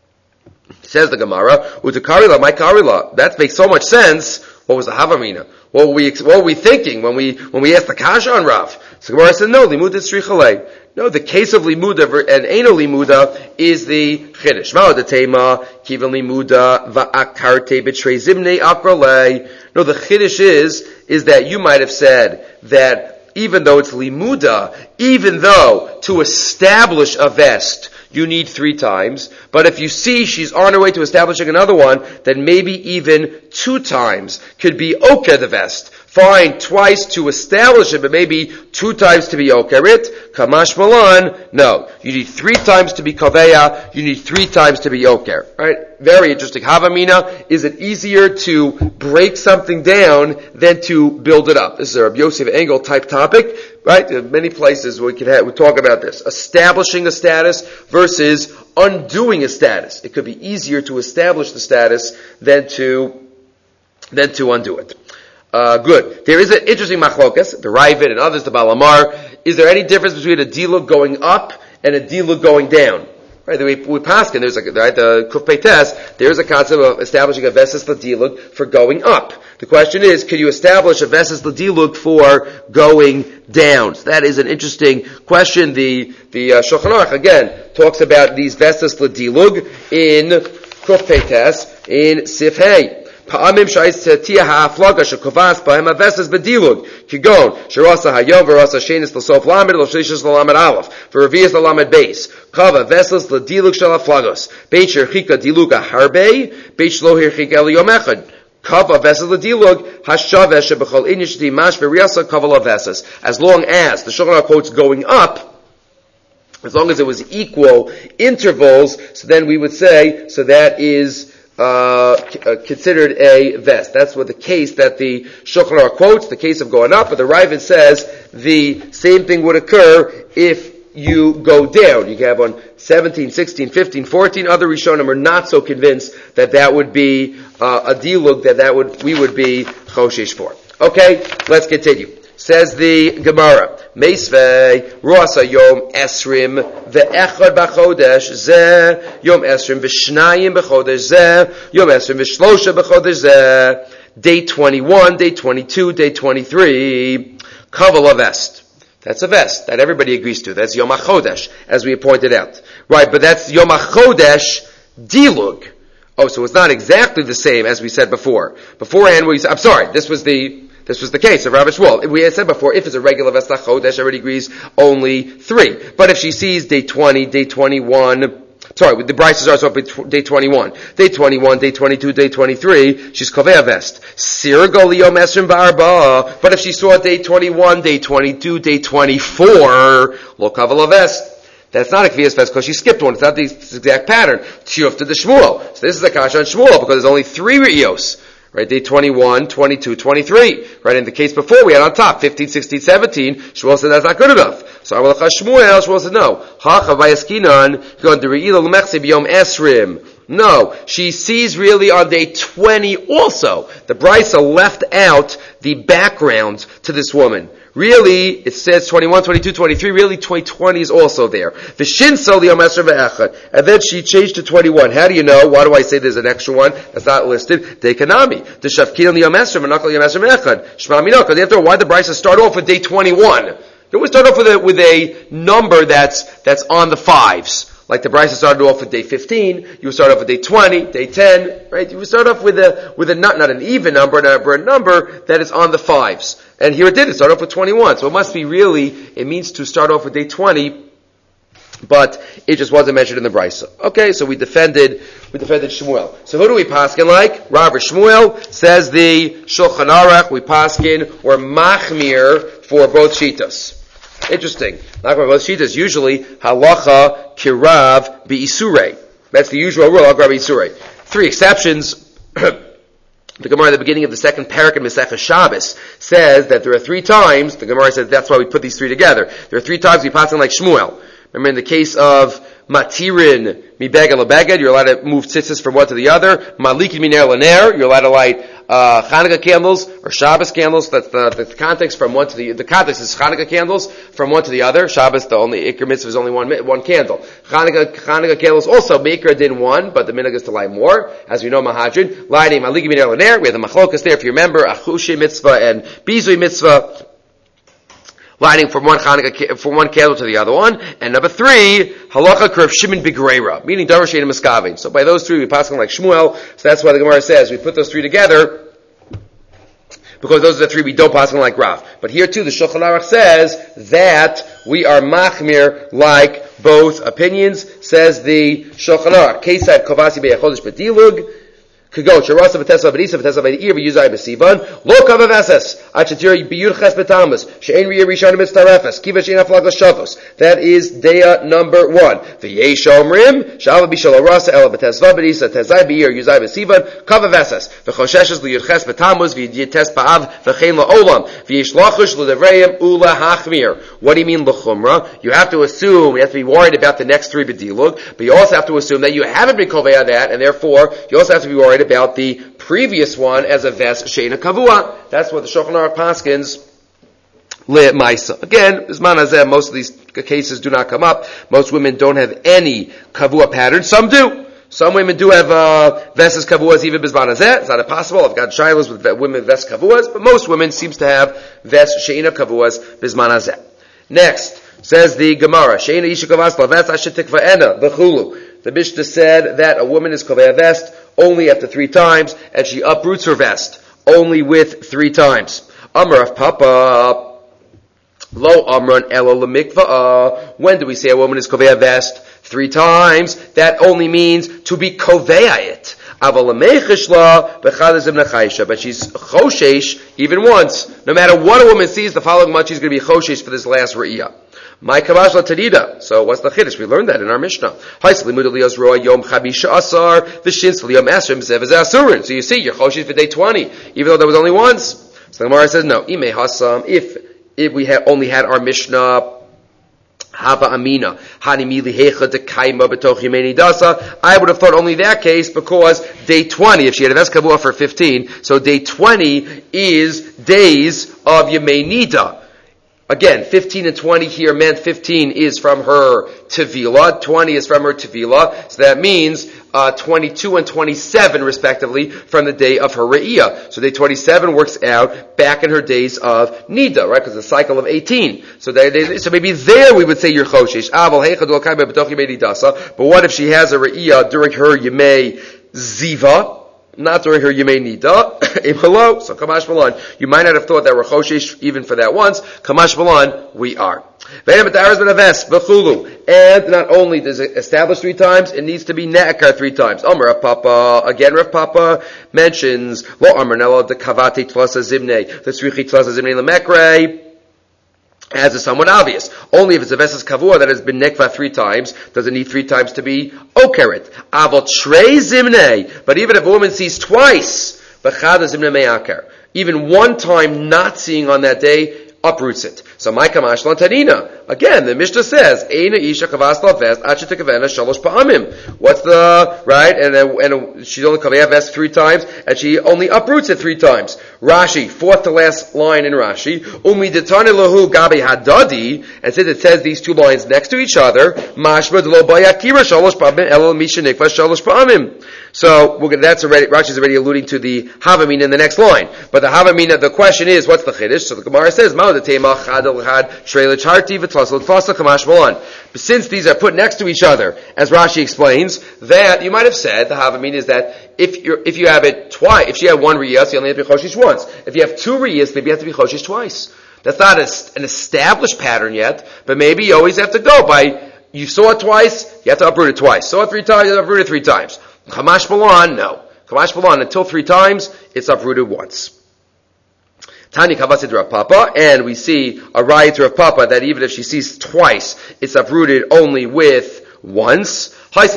Says the Gemara, Utakarila, my Karila. That makes so much sense. What was the Havamina? What were we, what were we thinking when we, when we asked the Kasha on Rav? So Gemara said, no, Limud is Srichalei. No, the case of Limuda and Eino Limuda is the Chiddush. Ma'od Tema, Kivan Limuda, Va'akarte Betrei Zimnei Akralei. No, the Chiddush is, is that you might have said that even though it's Limuda, even though to establish a vest, you need three times. But if you see she's on her way to establishing another one, then maybe even two times could be okay the vest. Fine, twice to establish it, but maybe two times to be okerit. Kamash Malan, no. You need three times to be kaveya, you need three times to be oker. Right? Very interesting. Havamina, is it easier to break something down than to build it up? This is a Rabbi Yosef Engel type topic, right? There are many places we can have, we talk about this. Establishing a status versus undoing a status. It could be easier to establish the status than to, than to undo it. Uh, good. There is an interesting machlokas, the Ravid and others, the Balamar. Is there any difference between a dilug going up and a dilug going down? Right, we, we paskin, there's a, right, the Kuf Peites, there's a concept of establishing a Veses Ladilug for going up. The question is, can you establish a Veses Ladilug for going down? So that is an interesting question. The, the, uh, Shulchan Aruch, again, talks about these Veses Ladilug in Kuf Peites, in Sif Hey. Pa'amim shayis tia ha'aflaga shekovas b'hem aveses bedilug kigon sherasa hayom v'rasa shenis l'sof lamed l'shlishis l'lamed aleph v'revias l'lamed beis kava veses l'dilug shel aflagos beit sherchika diluga harbe beit shlo hirchika eliyom echad kava veses l'dilug hashavesh shebechol inish dimash v'riasa kava laveses. As long as the Shulchan Aruch quotes going up, as long as it was equal intervals, so then we would say, so that is Uh, considered a vest. That's what the case that the Shulchan Aruch quotes, the case of going up, but the Ravid says the same thing would occur if you go down. You have on seventeen, sixteen, fifteen, fourteen, other Rishonim are not so convinced that that would be uh, a dilug, that that would, we would be choshesh for. Okay, let's continue. Says the Gemara, Meisvei, Rosa Yom Esrim, Ve'echad B'chodesh Zeh, Yom Esrim V'shnayim B'chodesh Zeh, Yom Esrim V'shlosha B'chodesh Zeh, day twenty-one, day twenty-two, day twenty-three, Kaval a vest. That's a vest that everybody agrees to. That's Yom HaChodesh, as we pointed out. Right, but that's Yom HaChodesh Dilug. Oh, so it's not exactly the same as we said before. Beforehand, we said, I'm sorry, this was the, this was the case of Rabbi Shmuel. We had said before, if it's a regular vest HaChodesh, everybody agrees only three. But if she sees day twenty, day twenty-one, sorry, the Bryce starts off with day twenty-one. Day twenty-one, day twenty-two, day twenty-three, she's Kovea vest. Sirgo Liyom Esrim Ba'arba. But if she saw day twenty-one, day twenty-two, day twenty-four, Lo Kavala vest. That's not a Kviyas vest because she skipped one. It's not the exact pattern. Tiyuf to the Shmuel. So this is a Kasha on Shmuel because there's only three Re'iyos. Right, day twenty-one, twenty-two, twenty-three. Right, in the case before we had on top, fifteen, sixteen, seventeen, Shmuel said that's not good enough. So Amalach Shmuel, Shmuel said no. Hacha vayaskinan, going to re'ila l'mechse b'yom esrim. No, she sees really on day twenty also. The Brisa left out the background to this woman. Really, it says twenty-one, twenty-two, twenty-three, really twenty twenty is also there. V'shinso liyom esrim ve'echad. And then she changed to twenty-one. How do you know? Why do I say there's an extra one that's not listed? Dekanami. The shafkin liyom esrim, and nakal liyom esrim ve'echad. Shma mino, because after why the Brisa start off with day twenty-one? You always start off with a, with a number that's, that's on the fives. Like the Brisa started off with day fifteen, you would start off with day twenty, day ten, right? You would start off with a, with a not, not an even number, not a number that is on the fives. And here it did, it started off with twenty-one. So it must be really, it means to start off with day twenty, but it just wasn't mentioned in the Brisa. Okay, so we defended, we defended Shmuel. So who do we paskin like? Rabbi Shmuel says the Shulchan Aruch, we paskin, or machmir for both shitas. Interesting. Not for both shitas. Usually, halacha kirav bi'isurei. That's the usual rule. Halacha bi'isurei. Three exceptions. The Gemara at the beginning of the second parak in Masechah Shabbos says that there are three times. The Gemara says that's why we put these three together. There are three times we pass on like Shmuel. Remember in the case of matirin mi beged lebeged, you're allowed to move tzitzis from one to the other. Malikin mi ner laner, you're allowed to light uh, Hanukkah candles or Shabbos candles. That's the, the context from one to the the context is Hanukkah candles from one to the other. Shabbos, the only Iker mitzvah is only one one candle. Hanukkah Hanukkah candles also Maker did one, but the minhag is to light more, as we know Mahadrin lighting Malikin mi ner laner. We have the machlokas there. If you remember, Achushi mitzvah and Bizui mitzvah. Lighting from one Hanukkah, from one candle to the other one. And number three, halacha kerv Shimon b'Gereira, meaning Darash Shein Miskavin. So by those three, we pass on like Shmuel. So that's why the Gemara says we put those three together because those are the three we don't pass on like Rav. But here too, the Shulchan Aruch says that we are machmir like both opinions. Says the Shulchan Aruch, Kesad Kovasi be'Chodesh b'Dilug. Could go Charasa v'Tesa v'Nisa v'Tesa v'Ir v'Yuzai v'Sivan Lo Kava V'Eses Achatir B'Yud Ches B'Tamas She'en Riyah Rishonim Mitztarefes Kiva She'en Aflag L'Shavos. That is Deya number one. V'Yesh Omrim Shalva B'Shal Arasa Ela B'Tesva B'Nisa Tezai B'Ir Yuzai v'Sivan Kava V'Eses V'Chosheshes L'Yud Ches B'Tamas V'Yites Ba'av V'Chein La'olam V'Yesh Lachush L'Devreim Ula Hachmir. What do you mean L'Chumra? You have to assume, you have to be worried about the next three B'Dilug, but you also have to assume that you haven't been Kovea that, and therefore you also have to be worried about the previous one as a ves sheina kavua. That's what the Shulchan Aruch paskins le maisa. Again, Bisman Hazeh, most of these cases do not come up. Most women don't have any kavua pattern. Some do. Some women do have uh, vesses kavuas even Bisman Hazeh. It's not impossible. I've got shilas with women ves kavuas, but most women seems to have ves sheina kavuas Bisman Hazeh. Next, says the Gemara, sheina isha kavas laves ashetik va'ena v'chulu. The Mishnah said that a woman is kovea vest only after three times, and she uproots her vest only with three times. Amar of Papa, lo amran elo lemikvah. When do we say a woman is kovea vest? Three times. That only means to be kovea it. But she's choshesh even once. No matter what a woman sees, the following month she's going to be choshesh for this last re'iyah. My kavash la tadida. So what's the chiddush? We learned that in our Mishnah. So you see, you're choshesh for day twenty, even though there was only once. So the Gemara says no. If if we had only had our Mishnah Hava Amina. Hanimili Hecha de Kaima Betoch Yemei Nidasa. I would have thought only that case because day twenty, if she had a Ves Kavua for fifteen, so day twenty is days of Yemei Nida. Again, fifteen and twenty here meant fifteen is from her Tevila, twenty is from her Tevila, so that means uh, twenty-two and twenty-seven respectively from the day of her Re'iyah. So day twenty-seven works out back in her days of Nida, right? Because it's a cycle of eighteen. So they, they, so maybe there we would say you're Choshesh. But what if she has a Re'iyah during her Yemei Ziva? Not during her Yemei Nida. Hello. So Kamash Malan, you might not have thought that we're Choshesh even for that once. Kamash Malan, we are. And not only does it establish three times, it needs to be Ne'akar three times. Amar Rav Papa, again Rav Papa mentions, Lo Amar Nelo de Kavate Tlasa Zimne, the Tzrichi Tlasa Zimne Lemekre, as is somewhat obvious. Only if it's a Vesas Kavua that has been Nekva three times, does it need three times to be Okeret. Aval Trei Zimne, but even if a woman sees twice, B'chada Zimne Me'akar, even one time not seeing on that day, uproots it. So my kamash lantanina. Again, the Mishnah says, Eina isha kavas lavest achi tekavena shalosh pa'amim. What's the, right? And then, and she's only kaveh vest three times, and she only uproots it three times. Rashi, fourth to last line in Rashi, Umi detane lahu gabi hadadi, and since it says these two lines next to each other, mashma d'lo bayakira shalosh pa'amim, elo mishanikva shalosh pa'amim. So, we're gonna, that's already, Rashi's already alluding to the Havamina in the next line. But the Havamina, the question is, what's the Chiddush? So the Gemara says, but since these are put next to each other, as Rashi explains, that you might have said, the Havamina is that if you if you have it twice, if you have one Riyas, you only have to be Choshish once. If you have two Riyas, maybe you have to be Choshish twice. That's not a, an established pattern yet, but maybe you always have to go by, you saw it twice, you have to uproot it twice. Saw it three times, you have to uproot it three times. Chamash Balan, no. Chamash Balan, until three times, it's uprooted once. Tani Kavasid Rav Papa, and we see a riot to Rav Papa that even if she sees twice, it's uprooted only with once. She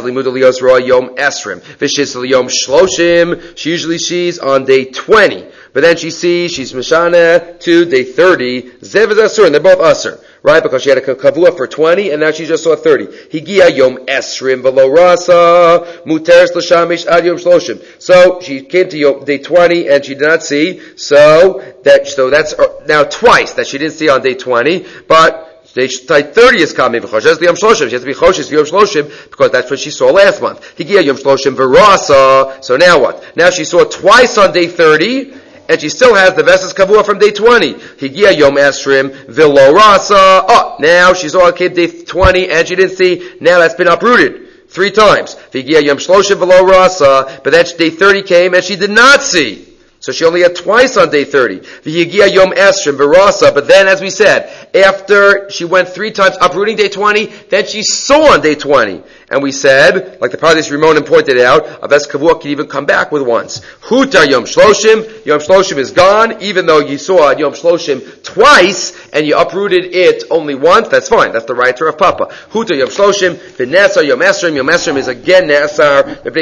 usually she's on day twenty, but then she sees she's Mishana to day thirty. Zev is Asur, and they're both Asur, right? Because she had a kavua for twenty, and now she just saw thirty. Higia Yom Esrim v'lo Rasa Muteres l'shamish ad Yom Shloshim. So she came to Yom, day twenty, and she did not see. So that so that's now twice that she didn't see on day twenty, but day thirty is coming because the Yom Shloshim. She has to be Choshes Yom Shloshim because that's what she saw last month. Higia Yom Shloshim v'rasa. So now what? Now she saw twice on day thirty, and she still has the Vesas Kavua from day twenty. Higia Yom Esrim v'lo rasa. Oh, now she saw okay, day twenty, and she didn't see. Now that's been uprooted three times. Higia Yom Shloshim v'lo rasa. But then day thirty came, and she did not see. So she only had twice on day thirty. V'yigia Yom Esrim v'rasa. But then, as we said, after she went three times uprooting day twenty, then she saw on day twenty. And we said, like the Pardes Rimonim pointed out, a Ves Kavua can even come back with once. Huta Yom Shloshim. Yom Shloshim is gone, even though you saw Yom Shloshim twice, and you uprooted it only once. That's fine. That's the right of Papa. Huta Yom Shloshim. V'nesar Yom Esrim. Yom Esrim is again Nesar.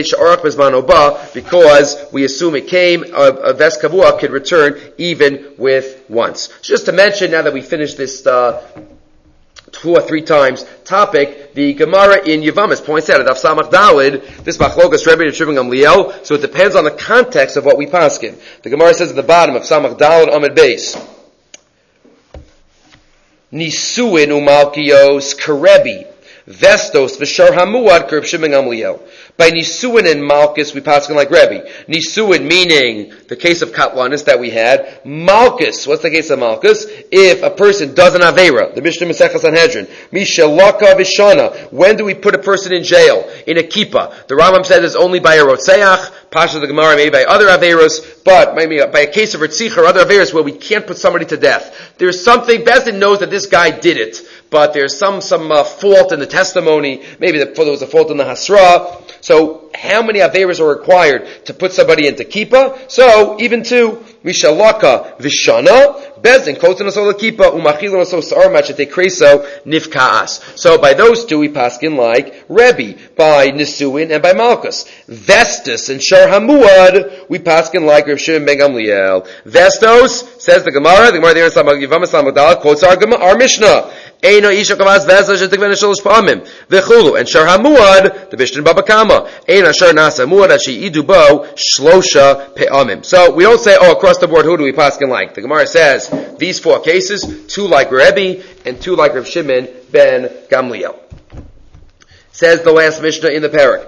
Because we assume it came, a, a Ves Kavua could return even with once. Just to mention, now that we finished this, uh, two or three times topic, the Gemara in Yevamos points out at Daf Samach Dalid, this Machlokas Rebbe and Shimon Gamliel, so it depends on the context of what we paskin. The Gemara says at the bottom of Samach Dalid Amid Beis, Nisuin umalkios karebi, vestos v'shar hamuad kerb Shimon Gamliel. By Nisuin and Malchus, we paskin like Rebbe. Nisuin meaning the case of Katlanis that we had. Malchus, what's the case of Malchus? If a person does an Aveira, the Mishnah Masechah Sanhedrin, Mishalaka Vishana, when do we put a person in jail? In a kippah. The Rambam says it's only by a Rotseach, Pasha the Gemara, maybe by other Aveiros, but maybe by a case of Ritzich or other Aveiros where we can't put somebody to death. There's something, Bezdin knows that this guy did it, but there's some, some uh, fault in the testimony, maybe the, there was a fault in the Hasra. So, how many Aveiros are required to put somebody into kippah? So, even two, Mishalaka Vishana, Bezdin kotzin aso lekipa umachilin aso sa'ar machete kreso nifkaas. So by those two we paskin like Rebbe, by Nisuin and by Malchus. Vestus and Shar Hamuad we paskin like Reb Shimon ben Gamliel. Vestos says the Gemara. The Gemara there in Yivamas Lamadal quotes our our Mishnah. Eino isha kavaz vestos shetikven shalosh pa'amim v'chulu and Shar Hamuad the Mishnah Baba Kama. Eino Shar Nasa Muad ashi idu bo shlosha pe'amim. So we don't say, oh, across the board, who do we paskin like? The Gemara says these four cases, two like Rebbe and two like Reb Shimon ben Gamliel. Says the last Mishnah in the parak.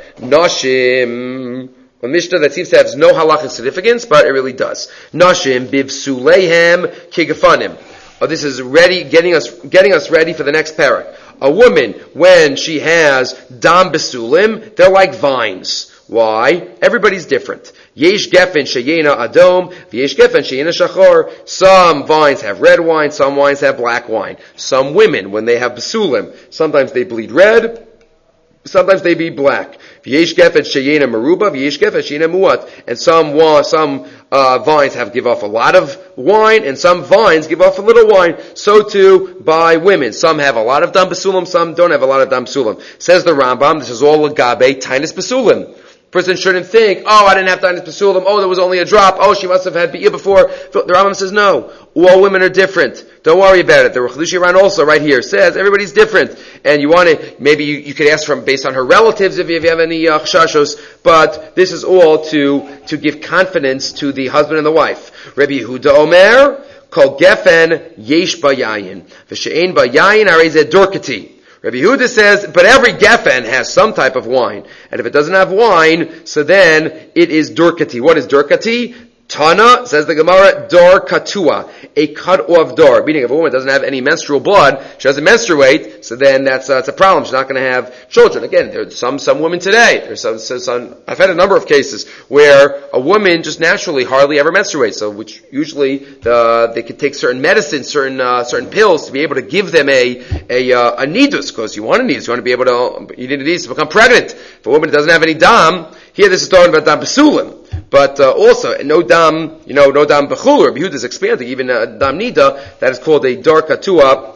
Nashim, a Mishnah that seems to have no halachic significance, but it really does. Nashim bivsuleihem kigafanim. Oh, this is ready, getting us, getting us ready for the next parak. A woman, when she has dam besulim, they're like vines. Why? Everybody's different. Yesh gefen sheyena adom, v'yesh gefen sheyena shachor. Some vines have red wine, some wines have black wine. Some women, when they have besulim, sometimes they bleed red, sometimes they be black. V'yesh gefen sheyena meruba, v'yesh gefen sheyena muat. And some some uh, vines have give off a lot of wine, and some vines give off a little wine. So too by women. Some have a lot of dam besulim, some don't have a lot of dam besulim. Says the Rambam, this is all agabe tinus besulim. Person shouldn't think, oh, I didn't have tinus besulim, oh, there was only a drop, oh, she must have had be'ir before. The Rambam says, no, all women are different. Don't worry about it. The Rechalushi Ran also right here says everybody's different. And you want to, maybe you, you could ask from based on her relatives if you, if you have any uh, chashashos, but this is all to, to give confidence to the husband and the wife. Rabbi Yehuda Omer, Kol Gefen Yesh Bayayin. V'she'ein Bayayin Arezeh Dorkati. Rabbi Yehuda says, but every gefen has some type of wine. And if it doesn't have wine, so then it is durkati. What is durkati? Tana, says the Gemara, dor katua, a cut off dor. Meaning if a woman doesn't have any menstrual blood, she doesn't menstruate, so then that's, uh, that's a problem. She's not going to have children. Again, there's some, some women today, there's some, some, I've had a number of cases where a woman just naturally hardly ever menstruates, so which usually, the, they could take certain medicines, certain, uh, certain pills to be able to give them a, a, uh, a nidus, because you want a nidus, you want to be able to, you need a nidus to become pregnant. If a woman doesn't have any dam, here this is talking about dam besulim. But uh, also, no dam, you know, no dam bechul. Rabbi Yehuda is expanding, even uh, dam nida, that is called a dar katua,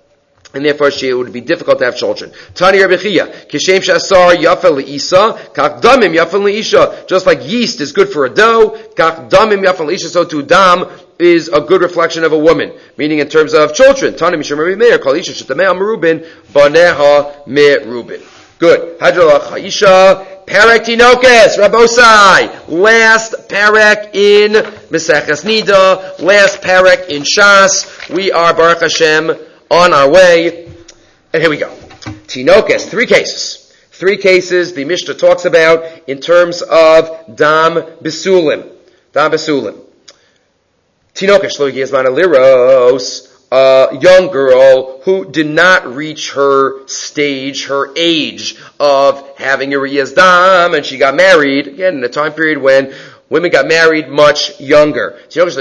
and therefore she, it would be difficult to have children. Tani Rabbi Chia, kishem shasar yafel leisa, kach damim yafel leisha. Just like yeast is good for a dough, kach damim yafel leisha, so too dam is a good reflection of a woman. Meaning in terms of children. Tani mishum Rabbi Meir, kol isha shetameh merubin, baneha merubin. Good. Hadrolach haisha. Perek Tinokes, Rabosai, last Perek in Meseches Nida, last Perek in Shas. We are, Baruch Hashem, on our way. And here we go. Tinokes, three cases. Three cases the Mishnah talks about in terms of Dam Besulim. Dam Besulim. Tinokes, Shlo Yezman Aliros. A young girl who did not reach her stage, her age of having a Riyaz Dam, and she got married, again, in a time period when women got married much younger.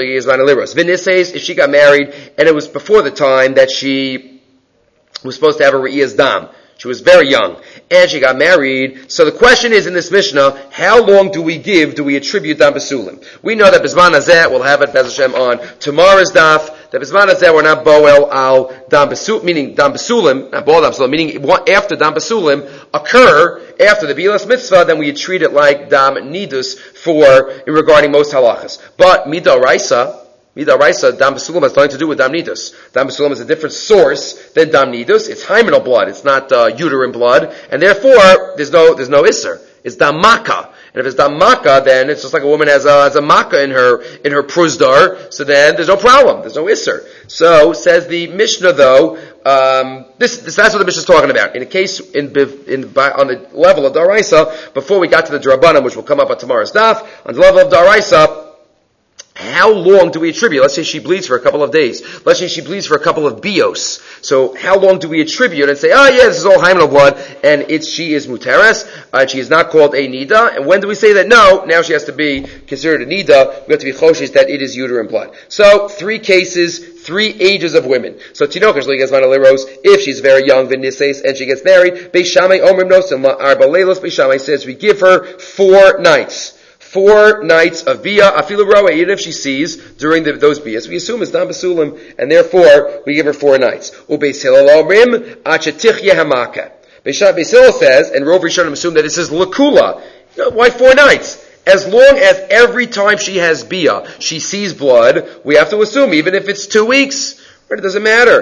If she got married, and it was before the time that she was supposed to have a Riyaz Dam. She was very young, and she got married. So the question is in this Mishnah, how long do we give, do we attribute Dam Besulim? We know that Bizman Hazeh, we'll have it, Bez Hashem, on tomorrow's daf, that Bizman Hazeh, we're not Boel al Dam Besulim, meaning Dam Besulim, not Boel Dam Besulim, meaning after Dam Besulim occur, after the Bilas Mitzvah, then we treat it like Dam Nidus for, in regarding most halachas. But Midah Raisa, Midah Raisa, Dam Besulim has nothing to do with Dam Nidus. Dam Besulim is a different source than Dam Nidus. It's hymenal blood. It's not uh, uterine blood. And therefore, there's no, there's no Isser. It's Dam Makkah. And if it's Dam Makkah, then it's just like a woman has a, has a Makkah in her, in her Pruzdar. So then there's no problem. There's no Isser. So, says the Mishnah though, um, this, this, that's what the Mishnah is talking about. In a case, in, in, by, on the level of Daraisa, before we got to the Drabanan, which will come up on tomorrow's daf, on the level of Daraisa, how long do we attribute? Let's say she bleeds for a couple of days. Let's say she bleeds for a couple of bios. So how long do we attribute and say, oh yeah, this is all hymenal blood, and it's, she is muteres, uh, and she is not called a nida. And when do we say that? No, now she has to be considered a nida. We have to be choshes that it is uterine blood. So three cases, three ages of women. So tinokesh ligas rose if she's very young, v'nises, and she gets married. Beishamay omrim nosim arba leilos. Beishamay says we give her four nights. four nights of bia, afilu roa, even if she sees during the, those bias, we assume it's not basulim, and therefore we give her four nights. Ubeis Hillel omrim, achetichye hamaka. Beis Hillel says, and Rov Rishonim assume that this is lakula. You know, why four nights? As long as every time she has bia, she sees blood, we have to assume, even if it's two weeks, right, it doesn't matter.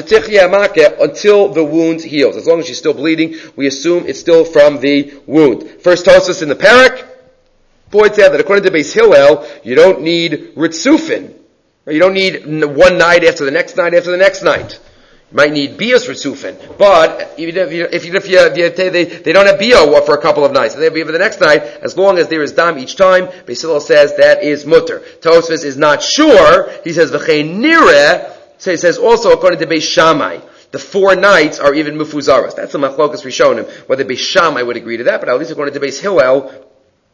Until the wound heals. As long as she's still bleeding, we assume it's still from the wound. First Tosfos in the parak points out that according to Beis Hillel, you don't need ritzufin. You don't need one night after the next night after the next night. You might need bias ritzufin. But even if you, if you, if you, if you they, they don't have bia for a couple of nights, they have bia for the next night, as long as there is dam each time, Beis Hillel says that is mutter. Tosfos is not sure. He says v'chein nireh. So he says also according to Beis Shammai, the four nights are even mufuzaras. That's the machlokas Rishonim, whether Beis Shammai would agree to that, but at least according to Beis Hillel,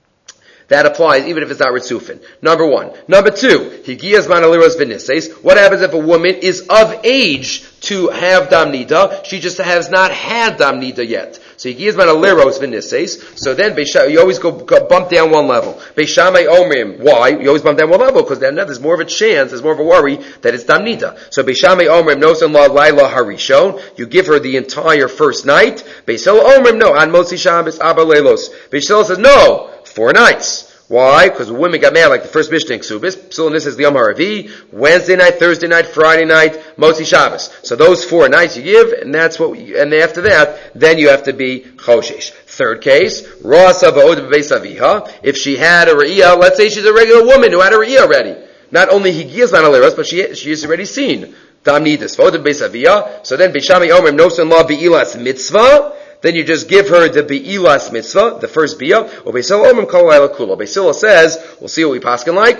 that applies even if it's not ritzufin. Number one. Number two, higiyas manaliros v'nises. What happens if a woman is of age to have dam nida? She just has not had dam nida yet. So higiyas manaliros v'nises. So then you always go, go bump down one level. Beis Shammai omrim. Why? You always bump down one level because then there's more of a chance, there's more of a worry that it's dam nida. So Beis Shammai omrim nosan la laila harishon. You give her the entire first night. Beis Hillel omrim no an motzi shabbos abba leilos. Beis Hillel says no. Four nights. Why? Because women got mad like the first Mishnah in Ksubis. So this is the Yom HaRavi, Wednesday night, Thursday night, Friday night, Motzi Shabbos. So those four nights you give, and that's what. We, and after that, then you have to be Choshesh. Third case, Roasa v'od b'beis aviha. If she had a Re'iyah, let's say she's a regular woman who had a Re'iyah already. Not only Higiyas Manaleros, but she she is already seen. Dam Nidus, v'od b'beis aviha. So then Beis Shammai Omer nosan la b'ilas mitzvah. Then you just give her the Be'ilas mitzvah, the first bia. Or Beis Hillel omrim kol laila kula. Beis Hillel says, we'll see what we paskin like.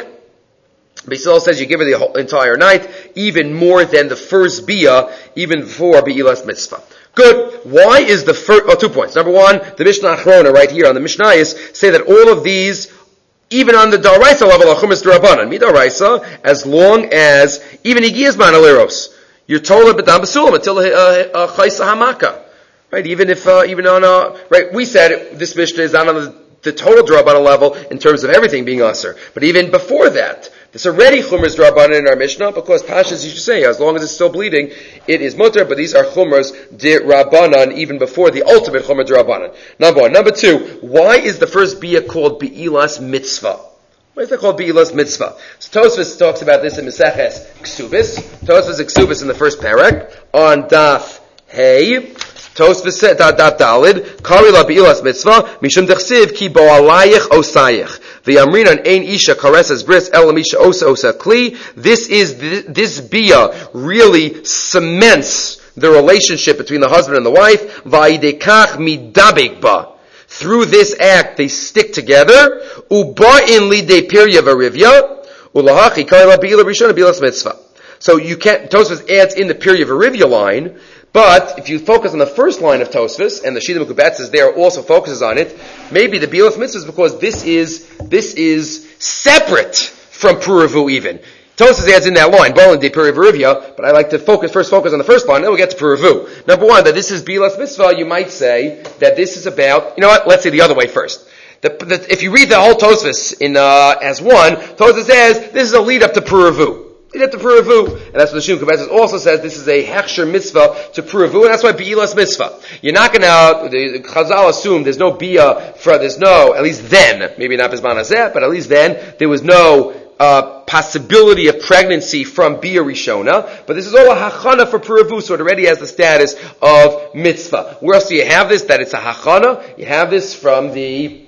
Beis Hillel says you give her the whole entire night, even more than the first bia, even before Be'ilas mitzvah. Good. Why is the first, oh, two points. Number one, the Mishnah Achrona right here on the Mishnayos say that all of these, even on the Daraisa level, are Chumas D'Rabbanan. Midaraisa, as long as, even Higiyas Manaleros, you're told it b'dam b'sulam until Chaysa Hamaka. Right, even if, uh, even on, uh, right, we said this Mishnah is not on the, the total D'Rabbanan level in terms of everything being Aser. But even before that, there's already Chumras D'Rabbanan in our Mishnah, because Pashas, you should say, as long as it's still bleeding, it is Mutter, but these are Chumras D'Rabbanan, even before the ultimate Chumras D'Rabbanan. Number one. Number two, why is the first Bia called Be'ilas Mitzvah? Why is that called Be'ilas Mitzvah? So Tosfos talks about this in Meseches Ksubis. Tosfos Ksubis in the first parak, on Daf Hey. Tosfos said that that dalid kari la be'ilas mitzvah mishum dechsiv ki bo alayich osayich v'yamrinan ein isha karesas bris el misha osa osa kli. This is this bia really cements the relationship between the husband and the wife. Va'idekach midabek ba. Through this act, they stick together. Uba'in lidei pirya v'rivya ulahachi kari la be'ilas rishon be'ilas mitzvah. So you can't. Tosfos adds in the pirya v'rivya line. But if you focus on the first line of Tosfos, and the Shida Mekubatz is there also focuses on it, maybe the Be'ilas Mitzvah is because this is this is separate from Puravu even. Tosfos adds in that line, Bolin de Puravu, but I like to focus first focus on the first line, then we'll get to Puravu. Number one, that this is Be'ilas Mitzvah, you might say that this is about, you know what, let's say the other way first. The, the, if you read the whole Tosfos in uh, as one, Tosfos says this is a lead up to Puravu. You have to Puravu. And that's what the Shimon Kabbalah also says, this is a Hechsher mitzvah to Puravu, and that's why Be'ilas mitzvah. You're not gonna, the Chazal assume there's no Bia for, there's no, at least then, maybe not Bizman Hazeh, but at least then, there was no, uh, possibility of pregnancy from Bia Rishona, but this is all a Hachana for Puravu, so it already has the status of mitzvah. Where else do you have this, that it's a Hachana? You have this from the,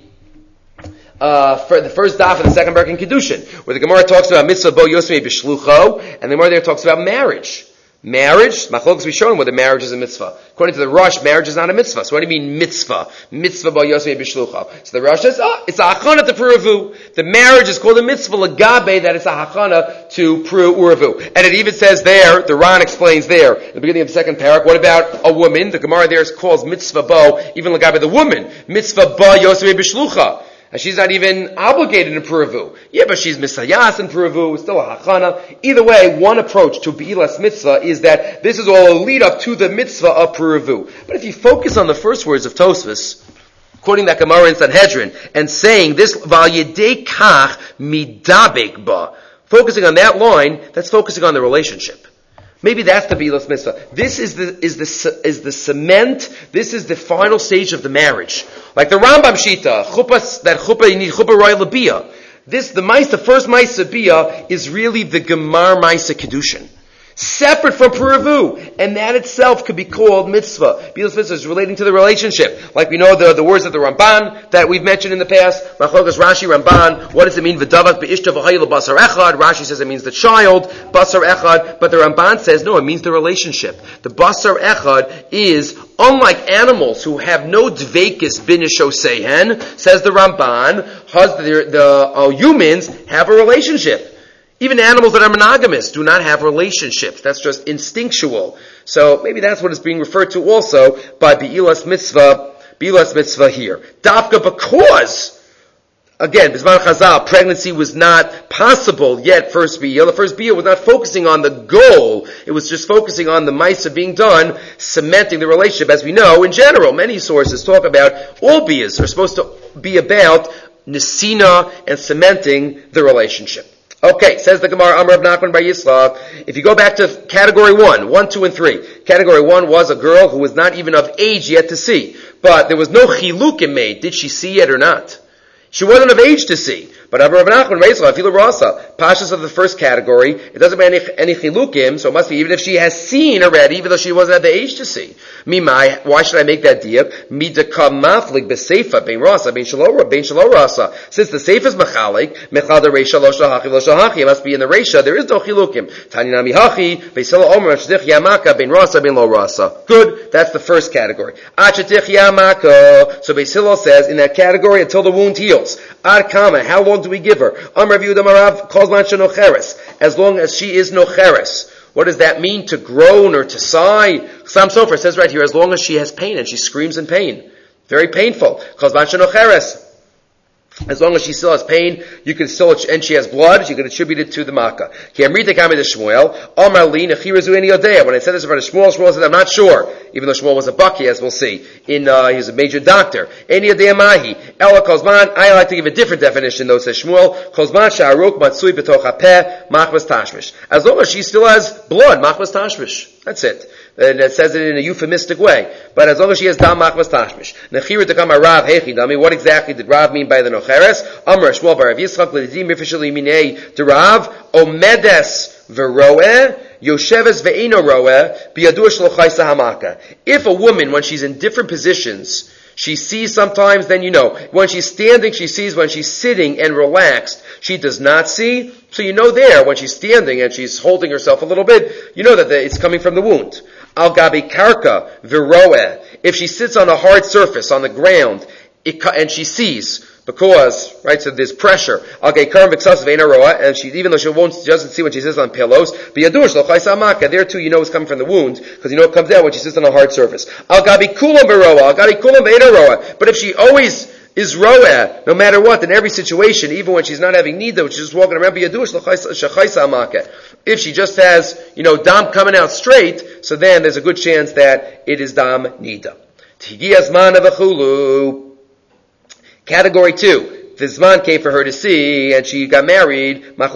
Uh, for the first daf and the second parak in Kedushin, where the Gemara talks about mitzvah bo yosmei b'shlucho, and the Gemara there talks about marriage. Marriage, machlokas we shown whether marriage is a mitzvah. According to the Rosh, marriage is not a mitzvah. So what do you mean mitzvah? Mitzvah bo yosmei b'shlucho. So the Rosh says, oh, it's a hachana to Puravu. The marriage is called a mitzvah legabe, that it's a hachana to Puravu. And it even says there, the Ran explains there, at the beginning of the second parak, what about a woman? The Gemara there calls mitzvah bo, even legabe the woman. Mitzvah bo yosmei b'shlucha. And she's not even obligated in Puravu. Yeah, but she's misayas in Puravu, still a hachana. Either way, one approach to Be'ilas mitzvah is that this is all a lead up to the mitzvah of Puravu. But if you focus on the first words of Tosfos, quoting that Gemara in Sanhedrin, and saying this, Val Yedei Kach Midabek Ba, focusing on that line, that's focusing on the relationship. Maybe that's the Bilas Mitzvah. This is the, is the, is the cement, this is the final stage of the marriage. Like the Rambam Shita, chuppah, that chuppah, you need chuppah roy labiyah. This, the mice, the first Maisa Biyah is really the Gemar Maisa Kedushin. Separate from Puravu. And that itself could be called mitzvah. Bilas mitzvah is relating to the relationship. Like we know the, the words of the Ramban that we've mentioned in the past. Machlokas Rashi Ramban. What does it mean? V'davak be'ishta v'hayil basar echad. Rashi says it means the child. Basar echad. But the Ramban says no, it means the relationship. The basar echad is, unlike animals who have no dveikis binisho sehen, says the Ramban, has the, the uh, humans have a relationship. Even animals that are monogamous do not have relationships. That's just instinctual. So maybe that's what is being referred to also by Be'ilas Mitzvah, Be'ilas Mitzvah here. Dafka because, again, Bizman Chazal, pregnancy was not possible yet, first Biyah. The first Biyah was not focusing on the goal. It was just focusing on the Maisa being done, cementing the relationship. As we know, in general, many sources talk about all Biyahs are supposed to be about Nesina and cementing the relationship. Okay, says the Gemara, Amar of Nachman Bar Yislach. If you go back to category one, one, two, and three. Category one was a girl who was not even of age yet to see. But there was no chilukim made. Did she see it or not? She wasn't of age to see. But Amar of Nachman Bar Yislach, Afilu Rasa, Pashas of the first category, it doesn't mean any, any chilukim, so it must be even if she has seen already, even though she wasn't at the age to see. Mimai, why should I make that deal? Midaka maflik b'seifa, bein rasa, bein shalora, bein shalorasa. Since the seifa is machalik, mechada reisha lo shahachi lo shahachi, it must be in the reisha, there is no chilukim. Taninami hachi, beisela omer, achdich yamaka, bein rasa, bein lo rasa. Good, that's the first category. Achdich yamaka, so Beisilo says, in that category, until the wound heals. Ad kama, how long do we give her? Amar Yehuda Marav, kozman shenocheres, as long as she is nocheres. What does that mean? To groan or to sigh? Chasam Sofer says right here, as long as she has pain and she screams in pain. Very painful. Kozman shenocheres. As long as she still has pain, you can still, and she has blood, you can attribute it to the makkah. When I said this in front of Shmuel, Shmuel said, I'm not sure. Even though Shmuel was a baki, as we'll see. In, uh, he was a major doctor. Eni Yodea Mahi. Ela Kozman, I like to give a different definition though, says Shmuel. Kozman Sha'aruk Matsui B'toch HaPeh, Machmas Tashmish. As long as she still has blood, Machmas Tashmish. That's it. And it says it in a euphemistic way. But as long as she has dam machmas tashmish. Nechira to come a Rav hechi dami. What exactly did Rav mean by the nocheres? Amar Shmuel bar Rav Yitzchak l'dim mifishali minei to Rav omedes v'roeh yosheves ve'ino roeh biyadu shlochai sahamaka. If a woman, when she's in different positions, she sees sometimes, then you know. When she's standing, she sees. When she's sitting and relaxed, she does not see. So you know there, when she's standing and she's holding herself a little bit, you know that it's coming from the wound. Al gabi karka viroeh. If she sits on a hard surface, on the ground, it, and she sees, because, right, so there's pressure. Al gabi karam v'ksas ve'ena roa, and she, even though she won't, she doesn't see when she sits on pillows, b'yadur shlochai samaka, there too you know it's coming from the wound, because you know it comes out when she sits on a hard surface. Al gabi kulam viroa, al gabi kulam ve'ena roa. But if she always is roeh, no matter what, in every situation, even when she's not having nida, when she's just walking around, if she just has, you know, dam coming out straight, so then there's a good chance that it is dam nida. Category two. The Zman came for her to see, and she got married. What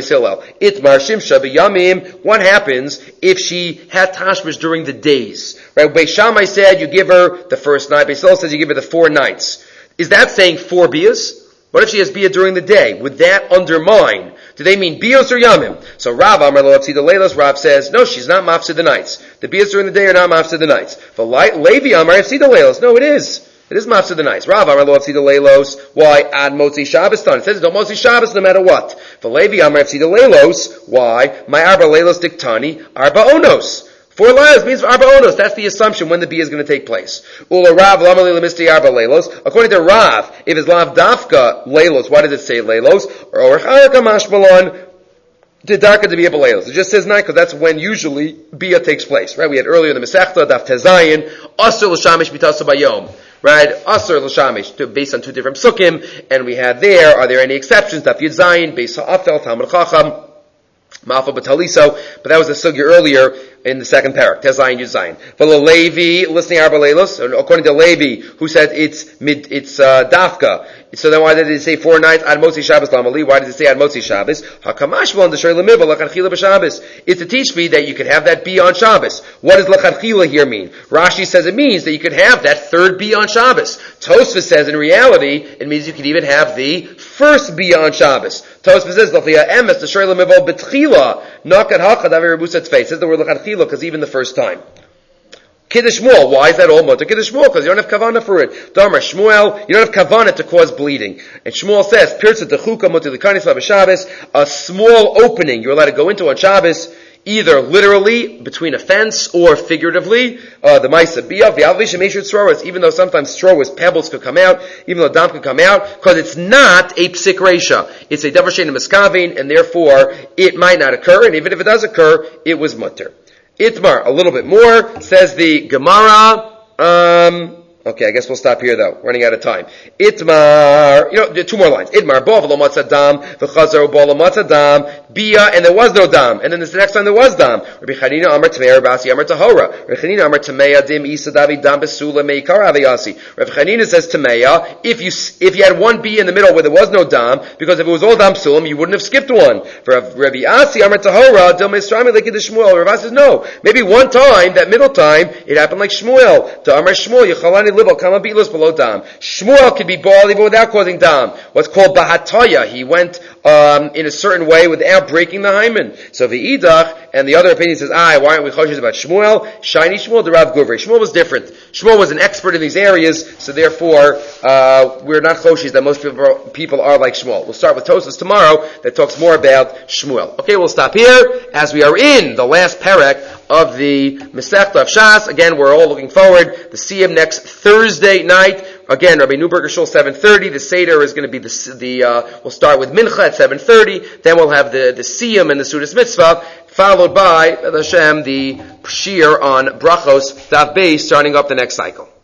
happens if she had tashmish during the days? Right? Beis Shammai said you give her the first night. Beis Hillel says you give her the four nights. Is that saying four biyas? What if she has biyah during the day? Would that undermine? Do they mean biyos or yamim? So Rav Amar Lo Hafsid the Leilos, Rav says, no, she's not mafsid the nights. The biyas during the day are not mafsid the nights. For Levi Amar Hafsid the Leilos, no, it is. It is mafsid the nights. Rav Amar Lo Hafsid the Leilos, why? Ad Motzi Shabbos done. It says don't Motzi Shabbos no matter what. For Levi Amar Hafsid the Leilos, why? My Arba Leilos diktani, Arba Onos. Four layers means Arba Onos. That's the assumption when the biyah is going to take place. Ula Rav Lamali Lemisti Arba Leilos. According to Rav, if it's Lav Dafka Leilos, why does it say Leilos? Or Orchayaka Mashmalon, Didarka to be able Leilos. It just says nine because that's when usually biyah takes place. Right? We had earlier in the Masechta, Daf Tezayin, Asur L'Shamish B'Tasu Bayom. Right? Asur L'Shamish, based on two different psukim, and we had there, are there any exceptions? Daf Yud Zayin, based on Aftel, Talmud Chacham, Malfa Bataliso, but that was a sugya earlier. in the second parak. Tezayin Yuzayin. For the Levi, listening Arba Leilos, according to Levi, who said it's mid, it's uh, dafka. So then why did it say four nights ad Motzi Shabbos Lamali? Why did it say ad Motzi Shabbos? Hakamash v'on d'shoy lemiva lachanchila b'Shabbos. It's to teach me that you could have that be on Shabbos. What does lachanchila here mean? Rashi says it means that you could have that third be on Shabbos. Tosfos says in reality it means you could even have the first be on Shabbos. Tosfos says l'chia emes d'shoy lemiva b'tchila nakat hachad avi rebusat tzvei. It says the word lachanchila because even the first time. Kiddush Shmuel, why is that all mutter? Kiddush Shmuel, because you don't have kavanah for it. Damar Shmuel, you don't have kavanah to cause bleeding. And Shmuel says, Pirza dechuka mutter l'kanis b'Shabbos, a small opening you're allowed to go into on Shabbos, either literally between a fence or figuratively. Uh, the Maisa Biyah, the Alvish and Meshut Sroas, even though sometimes Sroas pebbles could come out, even though Dam could come out, because it's not a psik reisha. It's a davar she'eino miskavin, and therefore it might not occur. And even if it does occur, it was mutter. Itmar, a little bit more, says the Gemara, um, okay, I guess we'll stop here though, running out of time. Itmar, you know, two more lines. Itmar, bo v'lo matzah dam, v'chazar bo lo matzah dam, bia, and there was no dam. And then this the next time there was dam. Rabbi Chanina amar Tameya, Rabbi Asi amar Tahora. Rabbi Chanina amar Tameya, dim isa davi dam besula meikar aviyasi. Rabbi Chanina says Tameya, if you, if you had one bia in the middle where there was no dam, because if it was all dam sulam, you wouldn't have skipped one. For Rabbi Asi amar Tahora, dil meisrami like the Shmuel. Rabbi Asi says no. Maybe one time, that middle time, it happened like Shmuel. To amar Shmuel, yechalani libo kama bilos below dam. Shmuel could be bald even without causing dam. What's called bahataya. He went um, in a certain way without breaking the hymen. So the idach and the other opinion says, ah, why aren't we choshes about Shmuel? Shiny Shmuel, the Rav Guvri. Shmuel was different. Shmuel was an expert in these areas, so therefore uh, we're not choshes that most people, people are like Shmuel. We'll start with Tosfos tomorrow that talks more about Shmuel. Okay, we'll stop here as we are in the last perek of the Masechta of Shas. Again, we're all looking forward to see him next Thursday night. Again, Rabbi Newberger Shul seven thirty. The Seder is going to be the, the uh, we'll start with Mincha at seven thirty. Then we'll have the, the Siyam and the Sudas Mitzvah, followed by, Hashem, the Shir on Brachos, Tav Beis, starting up the next cycle.